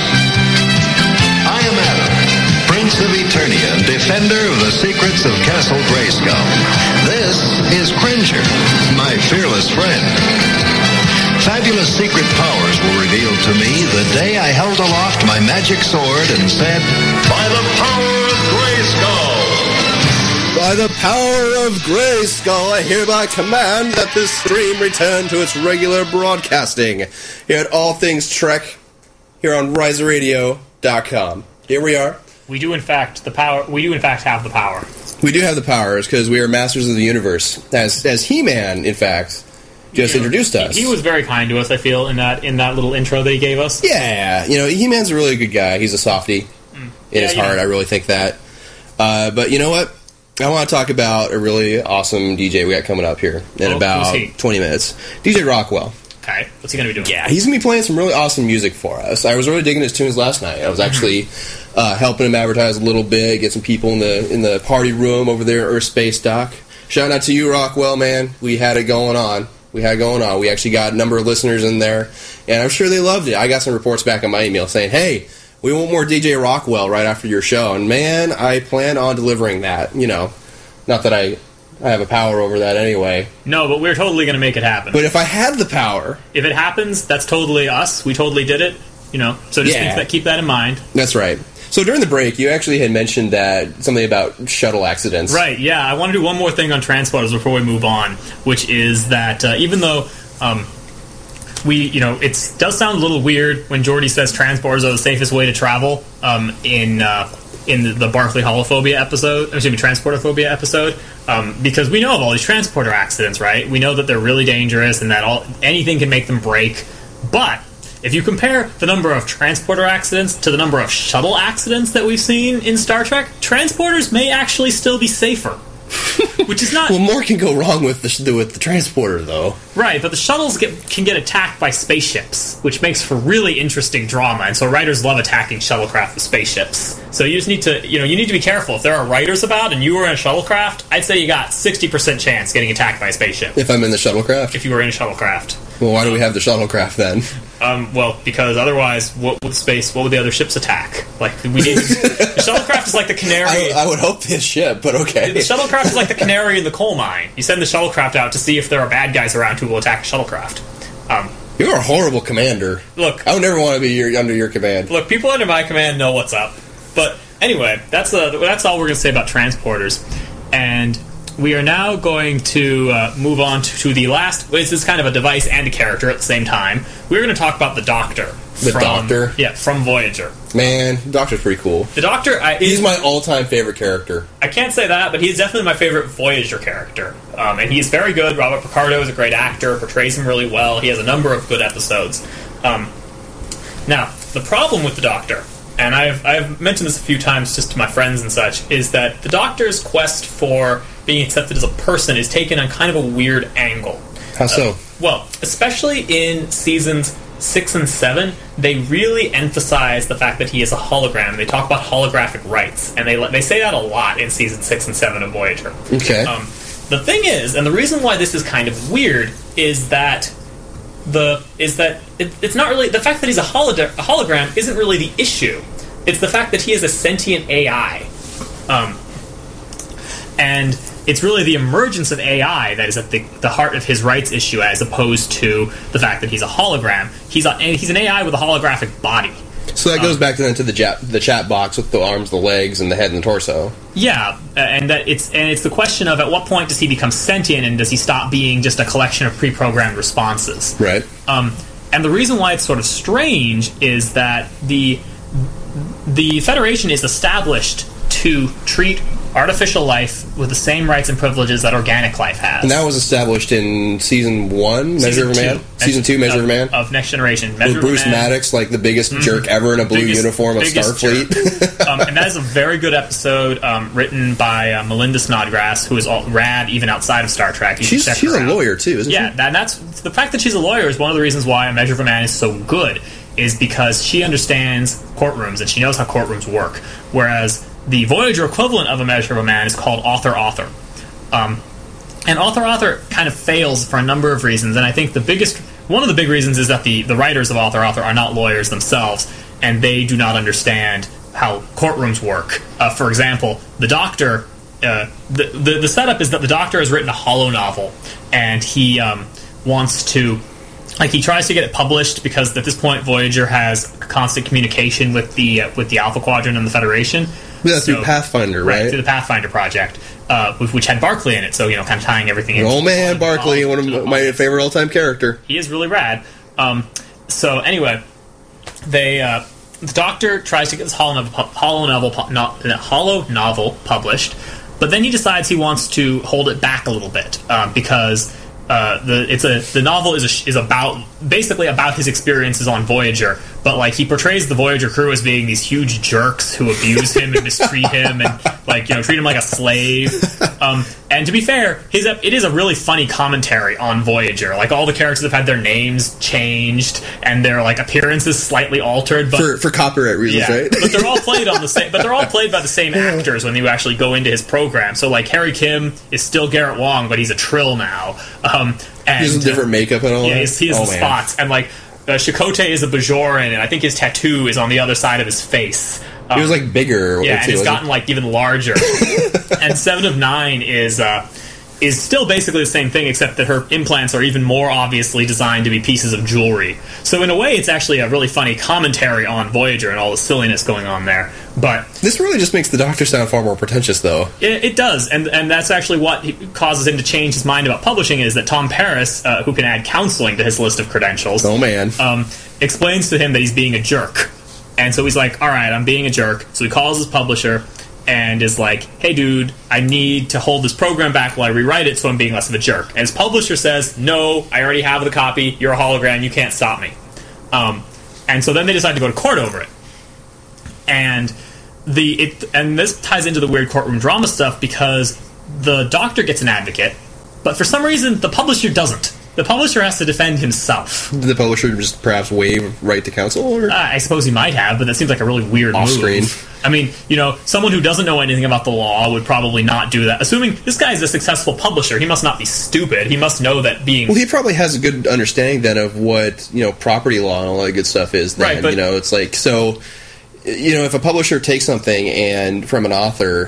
I am Adam, Prince of Eternia and defender of the secrets of Castle Grayskull. This is Cringer, my fearless friend. Fabulous secret powers were revealed to me the day I held aloft my magic sword and said, "By the power of Grayskull." By the power of Grayskull, I hereby command that this stream return to its regular broadcasting here at All Things Trek, here on RiseRadio.com. Here we are. We do in fact have the power. We do have the powers because we are masters of the universe, as He-Man, in fact, just introduced us. He was very kind to us, I feel, in that little intro that he gave us. Yeah, you know, He-Man's a really good guy. He's a softie in his heart. I really think that. But you know what? I want to talk about a really awesome DJ we got coming up here in about 20 minutes. DJ Rockwell. Okay, what's he going to be doing? Yeah, he's going to be playing some really awesome music for us. I was really digging his tunes last night. I was actually helping him advertise a little bit, get some people in the party room over there at Earth Space Dock. Shout out to you, Rockwell, man. We had it going on. We actually got a number of listeners in there, and I'm sure they loved it. I got some reports back on my email saying, hey, we want more DJ Rockwell right after your show. And, man, I plan on delivering that. You know, not that I have a power over that anyway. No, but we're totally going to make it happen. But if I had the power... If it happens, that's totally us. We totally did it. You know, so just keep that in mind. That's right. So during the break, you actually had mentioned that something about shuttle accidents. Right, yeah. I want to do one more thing on transporters before we move on, which is that even though... it does sound a little weird when Geordi says transporters are the safest way to travel in the Barclay holophobia episode, transportophobia episode, because we know of all these transporter accidents, right? We know that they're really dangerous and that anything can make them break. But if you compare the number of transporter accidents to the number of shuttle accidents that we've seen in Star Trek, transporters may actually still be safer. Which is not... Well, more can go wrong with the transporter, though. Right, but the shuttles can get attacked by spaceships, which makes for really interesting drama, and so writers love attacking shuttlecraft with spaceships. So you just need to, you need to be careful. If there are writers about and you were in a shuttlecraft, I'd say you got 60% chance getting attacked by a spaceship. If I'm in the shuttlecraft? If you were in a shuttlecraft. Well, why do we have the shuttlecraft then? Well, because otherwise, what would the other ships attack? Like, we need the shuttlecraft is like the canary. I would hope this ship, but okay. The shuttlecraft is like the canary in the coal mine. You send the shuttlecraft out to see if there are bad guys around who will attack a shuttlecraft. You're a horrible commander. Look, I would never want to be under your command. Look, people under my command know what's up. But anyway, that's all we're going to say about transporters. And we are now going to move on to the last... This is kind of a device and a character at the same time. We're going to talk about the Doctor. Doctor? Yeah, from Voyager. Man, the Doctor's pretty cool. The Doctor... he's my all-time favorite character. I can't say that, but he's definitely my favorite Voyager character. And he's very good. Robert Picardo is a great actor, portrays him really well. He has a number of good episodes. Now, the problem with the Doctor... And I've mentioned this a few times just to my friends and such, is that the Doctor's quest for being accepted as a person is taken on kind of a weird angle. How so? Well, especially in seasons 6 and 7, they really emphasize the fact that he is a hologram. They talk about holographic rights, and they say that a lot in season 6 and 7 of Voyager. Okay. The thing is, and the reason why this is kind of weird, is that it's not really the fact that he's a hologram isn't really the issue. It's the fact that he is a sentient AI. And it's really the emergence of AI that is at the heart of his rights issue, as opposed to the fact that he's a hologram. He's an AI with a holographic body. So that goes back to the chat box with the arms, the legs, and the head and the torso. Yeah, and it's the question of at what point does he become sentient, and does he stop being just a collection of pre-programmed responses? Right. And the reason why it's sort of strange is that the Federation is established to treat artificial life with the same rights and privileges that organic life has. And that was established in Season 1, Measure of a Man? Season 2, Measure of a Man? Of Next Generation. With Bruce Maddox, like the biggest jerk ever in a blue uniform of Starfleet. And that is a very good episode written by Melinda Snodgrass, who is rad even outside of Star Trek. She's a lawyer, too, isn't she? Yeah, and that's the fact that she's a lawyer is one of the reasons why A Measure of a Man is so good, is because she understands courtrooms and she knows how courtrooms work. Whereas the Voyager equivalent of A Measure of a Man is called Author-Author. And Author-Author kind of fails for a number of reasons, and I think one of the big reasons is that the writers of Author-Author are not lawyers themselves, and they do not understand how courtrooms work. For example, the Doctor, the setup is that the Doctor has written a holo novel, and he wants to... he tries to get it published because at this point Voyager has constant communication with the Alpha Quadrant and the Federation. Yeah, through Pathfinder, right? Through the Pathfinder project, which had Barclay in it, so, kind of tying everything in. Oh man, Barclay, one of my favorite all-time character. He is really rad. So anyway, the Doctor tries to get this holo novel published, but then he decides he wants to hold it back a little bit because the novel is basically about his experiences on Voyager, but he portrays the Voyager crew as being these huge jerks who abuse him and mistreat him and treat him like a slave. And to be fair, it is a really funny commentary on Voyager. All the characters have had their names changed and their appearances slightly altered, but for copyright reasons, right? But they're all played on the same. But they're all played by the same actors when you actually go into his program. So Harry Kim is still Garrett Wong, but he's a Trill now. And he has a different makeup and all. Yeah, he has the spots, and Chakotay is a Bajoran, and I think his tattoo is on the other side of his face. He was bigger. Yeah, and it's gotten even larger. And 7 of 9 is still basically the same thing, except that her implants are even more obviously designed to be pieces of jewelry. So in a way, it's actually a really funny commentary on Voyager and all the silliness going on there. But this really just makes the Doctor sound far more pretentious, though. It does, and that's actually what causes him to change his mind about publishing, is that Tom Paris, who can add counseling to his list of credentials, explains to him that he's being a jerk. And so he's like, all right, I'm being a jerk. So he calls his publisher and is like, hey, dude, I need to hold this program back while I rewrite it so I'm being less of a jerk. And his publisher says, no, I already have the copy. You're a hologram. You can't stop me. And so then they decide to go to court over it. And this ties into the weird courtroom drama stuff because the Doctor gets an advocate, but for some reason the publisher doesn't. The publisher has to defend himself. Did the publisher just perhaps waive right to counsel? Or? I suppose he might have, but that seems like a really weird off-screen move. I mean, someone who doesn't know anything about the law would probably not do that. Assuming this guy is a successful publisher, he must not be stupid. He must know that being... Well, he probably has a good understanding then of what, property law and all that good stuff is then. Right, but... it's so... if a publisher takes something and from an author...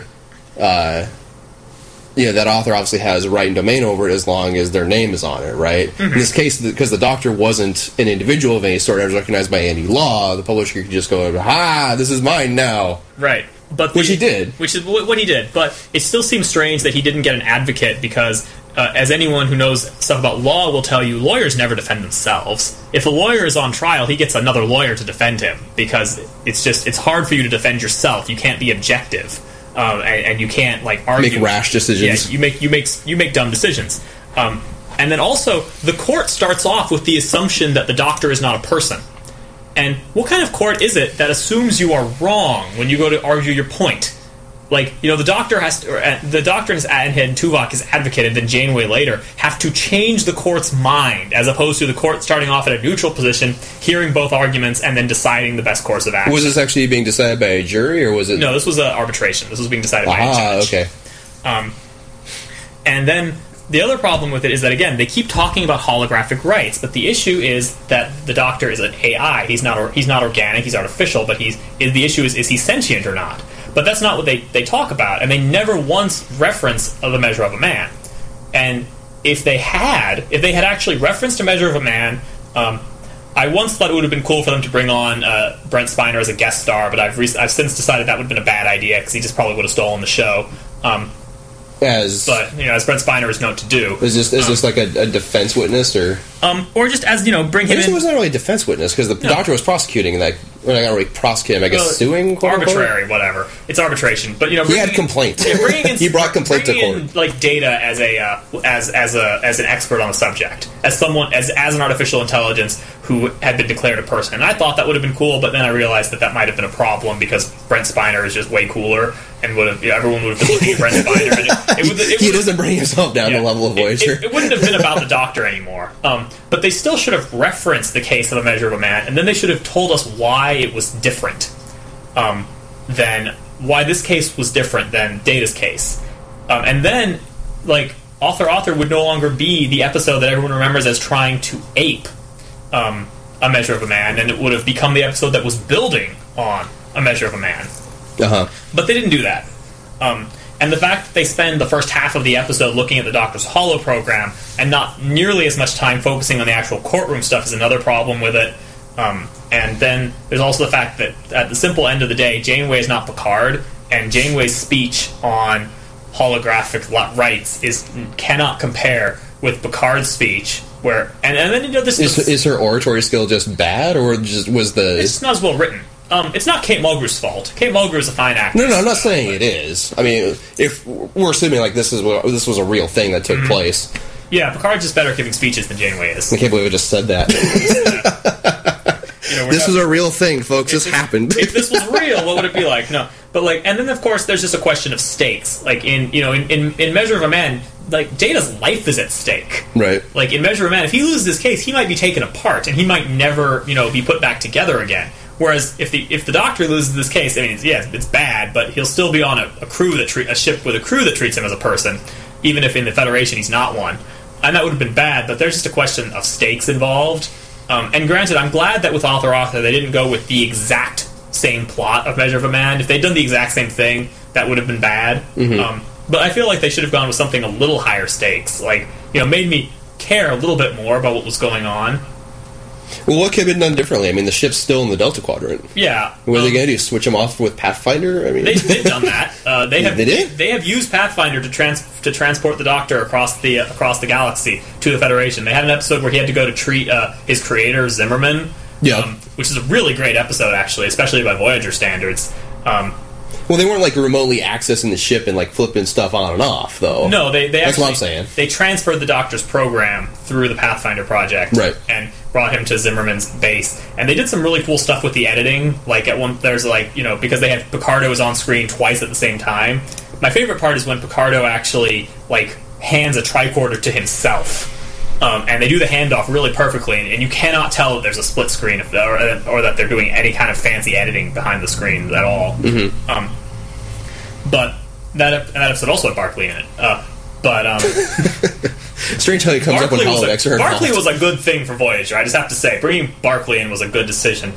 that author obviously has a right and domain over it as long as their name is on it, right? Mm-hmm. In this case, because the Doctor wasn't an individual of any sort as recognized by any law, the publisher could just go, this is mine now. Right. Which he did. Which is what he did. But it still seems strange that he didn't get an advocate because, as anyone who knows stuff about law will tell you, lawyers never defend themselves. If a lawyer is on trial, he gets another lawyer to defend him because it's hard for you to defend yourself. You can't be objective. And you can't argue. Make rash decisions. Yeah, you make dumb decisions. And then also the court starts off with the assumption that the Doctor is not a person. And what kind of court is it that assumes you are wrong when you go to argue your point? The Doctor and Tuvok, his advocate, and then Janeway later, have to change the court's mind, as opposed to the court starting off at a neutral position, hearing both arguments, and then deciding the best course of action. Was this actually being decided by a jury, or was it... No, this was an arbitration. This was being decided by a judge. Okay. And then the other problem with it is that, again, they keep talking about holographic rights, but the issue is that the Doctor is an AI. He's not organic, he's artificial, but the issue is he sentient or not? But that's not what they talk about, and they never once reference The Measure of a Man. And if they had actually referenced A Measure of a Man, I once thought it would have been cool for them to bring on Brent Spiner as a guest star, but I've since decided that would have been a bad idea, because he just probably would have stolen the show. As Brent Spiner is known to do. Is this like a defense witness, or just as bring him in? It wasn't really a defense witness, because the Doctor was prosecuting that. Well, not really prosecuting him, I guess suing. Arbitrary, whatever. It's arbitration, but he had complaints. He brought complaints to court. Like Data as an expert on the subject, as an artificial intelligence who had been declared a person, and I thought that would have been cool, but then I realized that might have been a problem, because Brent Spiner is just way cooler, and everyone would have been looking at Brent Spiner. He doesn't bring himself down the level of Voyager. It wouldn't have been about the Doctor anymore. But they still should have referenced the case of A Measure of a Man, and then they should have told us why it was different than why this case was different than Data's case. And then, Author would no longer be the episode that everyone remembers as trying to ape A Measure of a Man, and it would have become the episode that was building on A Measure of a Man. But they didn't do that. And the fact that they spend the first half of the episode looking at the Doctor's holo program and not nearly as much time focusing on the actual courtroom stuff is another problem with it. And then there's also the fact that at the simple end of the day, Janeway is not Picard, and Janeway's speech on holographic rights cannot compare with Picard's speech. And then this is her oratory skill just bad, or just it's not as well written. It's not Kate Mulgrew's fault. Kate Mulgrew is a fine actress. No, I'm not saying it is. I mean, if we're assuming this was a real thing that took place. Yeah, Picard's just better at giving speeches than Janeway is. I can't believe I just said that. This was a real thing, folks. This happened. If this was real, what would it be like? No, but and then of course there's just a question of stakes. In Measure of a Man, Data's life is at stake. Right. In Measure of a Man, if he loses this case, he might be taken apart, and he might never be put back together again. Whereas if the Doctor loses this case, I mean, it's bad, but he'll still be on a ship with a crew that treats him as a person, even if in the Federation he's not one. And that would have been bad, but there's just a question of stakes involved. And granted, I'm glad that with Author they didn't go with the exact same plot of Measure of a Man. If they'd done the exact same thing, that would have been bad. But I feel like they should have gone with something a little higher stakes, made me care a little bit more about what was going on. Well, what could have been done differently? I mean, the ship's still in the Delta Quadrant. Yeah. What are they going to do? Switch them off with Pathfinder? I mean, they've done that. They did? They have used Pathfinder to transport the Doctor across the galaxy to the Federation. They had an episode where he had to go to treat his creator Zimmerman. Yeah. Which is a really great episode, actually, especially by Voyager standards. Well, they weren't remotely accessing the ship and flipping stuff on and off, though. No, they that's actually, what I'm saying. They transferred the Doctor's program through the Pathfinder project, right, and brought him to Zimmerman's base. And they did some really cool stuff with the editing. There's because they had Picardo was on screen twice at the same time. My favorite part is when Picardo actually hands a tricorder to himself. And they do the handoff really perfectly, and you cannot tell that there's a split screen or that they're doing any kind of fancy editing behind the screen at all. Mm-hmm. But that episode also had Barclay in it. Strange how he comes up when holodecks are involved. Barclay was a good thing for Voyager, I just have to say. Bringing Barclay in was a good decision.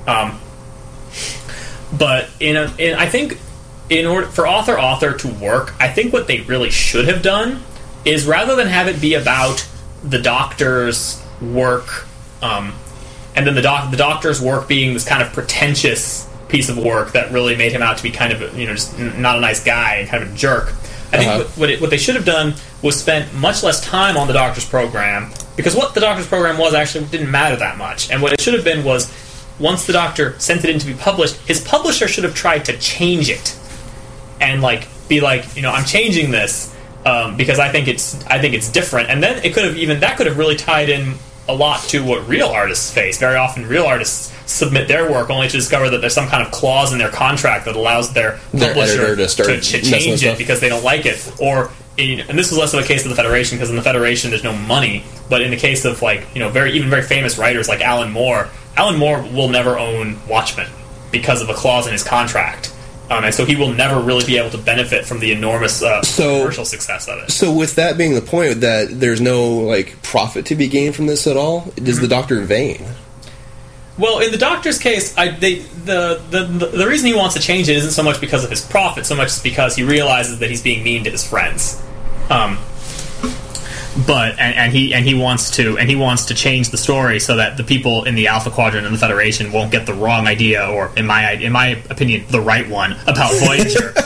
But I think in order for Author to work, I think what they really should have done is, rather than have it be about the Doctor's work, and then the Doctor's work being this kind of pretentious piece of work that really made him out to be kind of just not a nice guy and kind of a jerk. I think what they should have done was spent much less time on the Doctor's program, because what the Doctor's program was actually didn't matter that much. And what it should have been was, once the Doctor sent it in to be published, his publisher should have tried to change it and I'm changing this because I think it's different. And then that could have really tied in a lot to what real artists face. Very often, real artists submit their work only to discover that there's some kind of clause in their contract that allows their publisher to change it because they don't like it. And this was less of a case of the Federation, because in the Federation there's no money. But in the case of very famous writers like Alan Moore will never own Watchmen because of a clause in his contract. And so he will never really be able to benefit from the enormous commercial success of it. So with that being the point, that there's no like profit to be gained from this at all, is the Doctor vain? Well, in the Doctor's case, the reason he wants to change it isn't so much because of his profit, so much as because he realizes that he's being mean to his friends. But he wants to change the story so that the people in the Alpha Quadrant and the Federation won't get the wrong idea, or in my opinion, the right one about Voyager.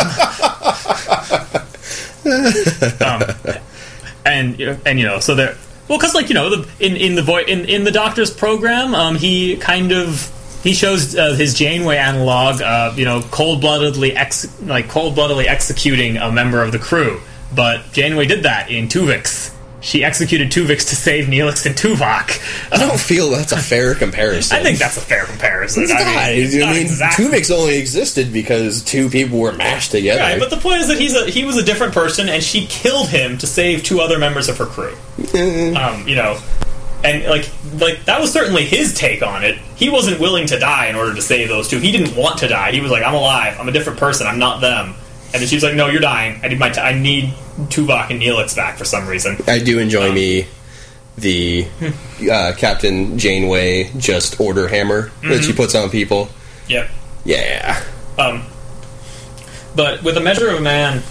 So there. Well, because in the Doctor's program, he shows his Janeway analog, cold-bloodedly executing a member of the crew. But Janeway did that in Tuvix. She executed Tuvix to save Neelix and Tuvok. I don't feel that's a fair comparison. I think that's a fair comparison. It's not. I mean, exactly. Tuvix only existed because two people were mashed together. Right, but the point is that he was a different person, and she killed him to save two other members of her crew. And like that was certainly his take on it. He wasn't willing to die in order to save those two. He didn't want to die. He was like, I'm alive. I'm a different person. I'm not them. And then she's like, "No, you're dying. I need Tuvok and Neelix back for some reason." I do enjoy the Captain Janeway just order hammer that she puts on people. Yep. Yeah. But with A Measure of a Man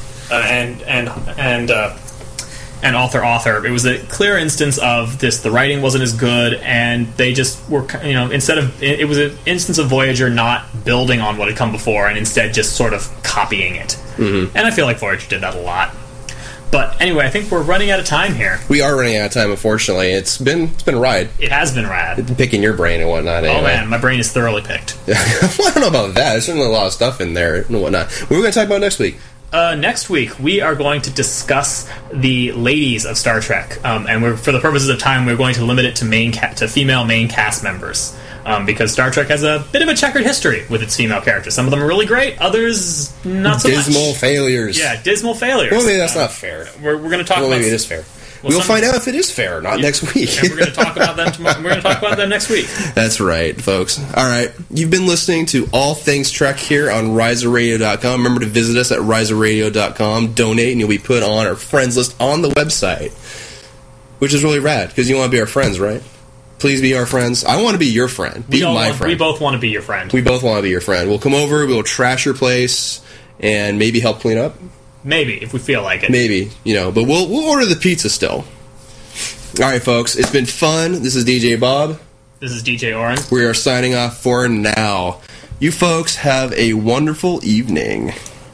and Author, it was a clear instance of this. The writing wasn't as good, and they just were, it was an instance of Voyager not building on what had come before, and instead just sort of copying it. Mm-hmm. And I feel like Voyager did that a lot. But anyway, I think we're running out of time here. We are running out of time, unfortunately. It's been a ride. It has been rad. It's been picking your brain and whatnot. Anyway. Oh man, my brain is thoroughly picked. Well, I don't know about that. There's certainly a lot of stuff in there and whatnot. What are we going to talk about next week? Next week, we are going to discuss the ladies of Star Trek, and for the purposes of time, we're going to limit it to female main cast members, because Star Trek has a bit of a checkered history with its female characters. Some of them are really great, others not so much. Dismal failures. Yeah, dismal failures. Well, maybe that's not fair. We're going to talk about... maybe it is fair. We'll find out if it is fair or not next week. And we're going to talk about them tomorrow. We're going to talk about them next week. That's right, folks. All right. You've been listening to All Things Trek here on RiserRadio.com. Remember to visit us at RiserRadio.com. Donate, and you'll be put on our friends list on the website, which is really rad, because you want to be our friends, right? Please be our friends. I want to be your friend. Be my friend. We both want to be your friend. We both want to be your friend. We'll come over, we'll trash your place, and maybe help clean up. Maybe, if we feel like it. Maybe, but we'll order the pizza still. All right, folks, it's been fun. This is DJ Bob. This is DJ Oren. We are signing off for now. You folks have a wonderful evening.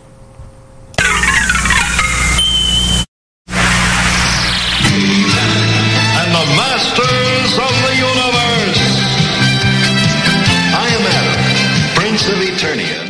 And the masters of the universe. I am Adam, Prince of Eternia.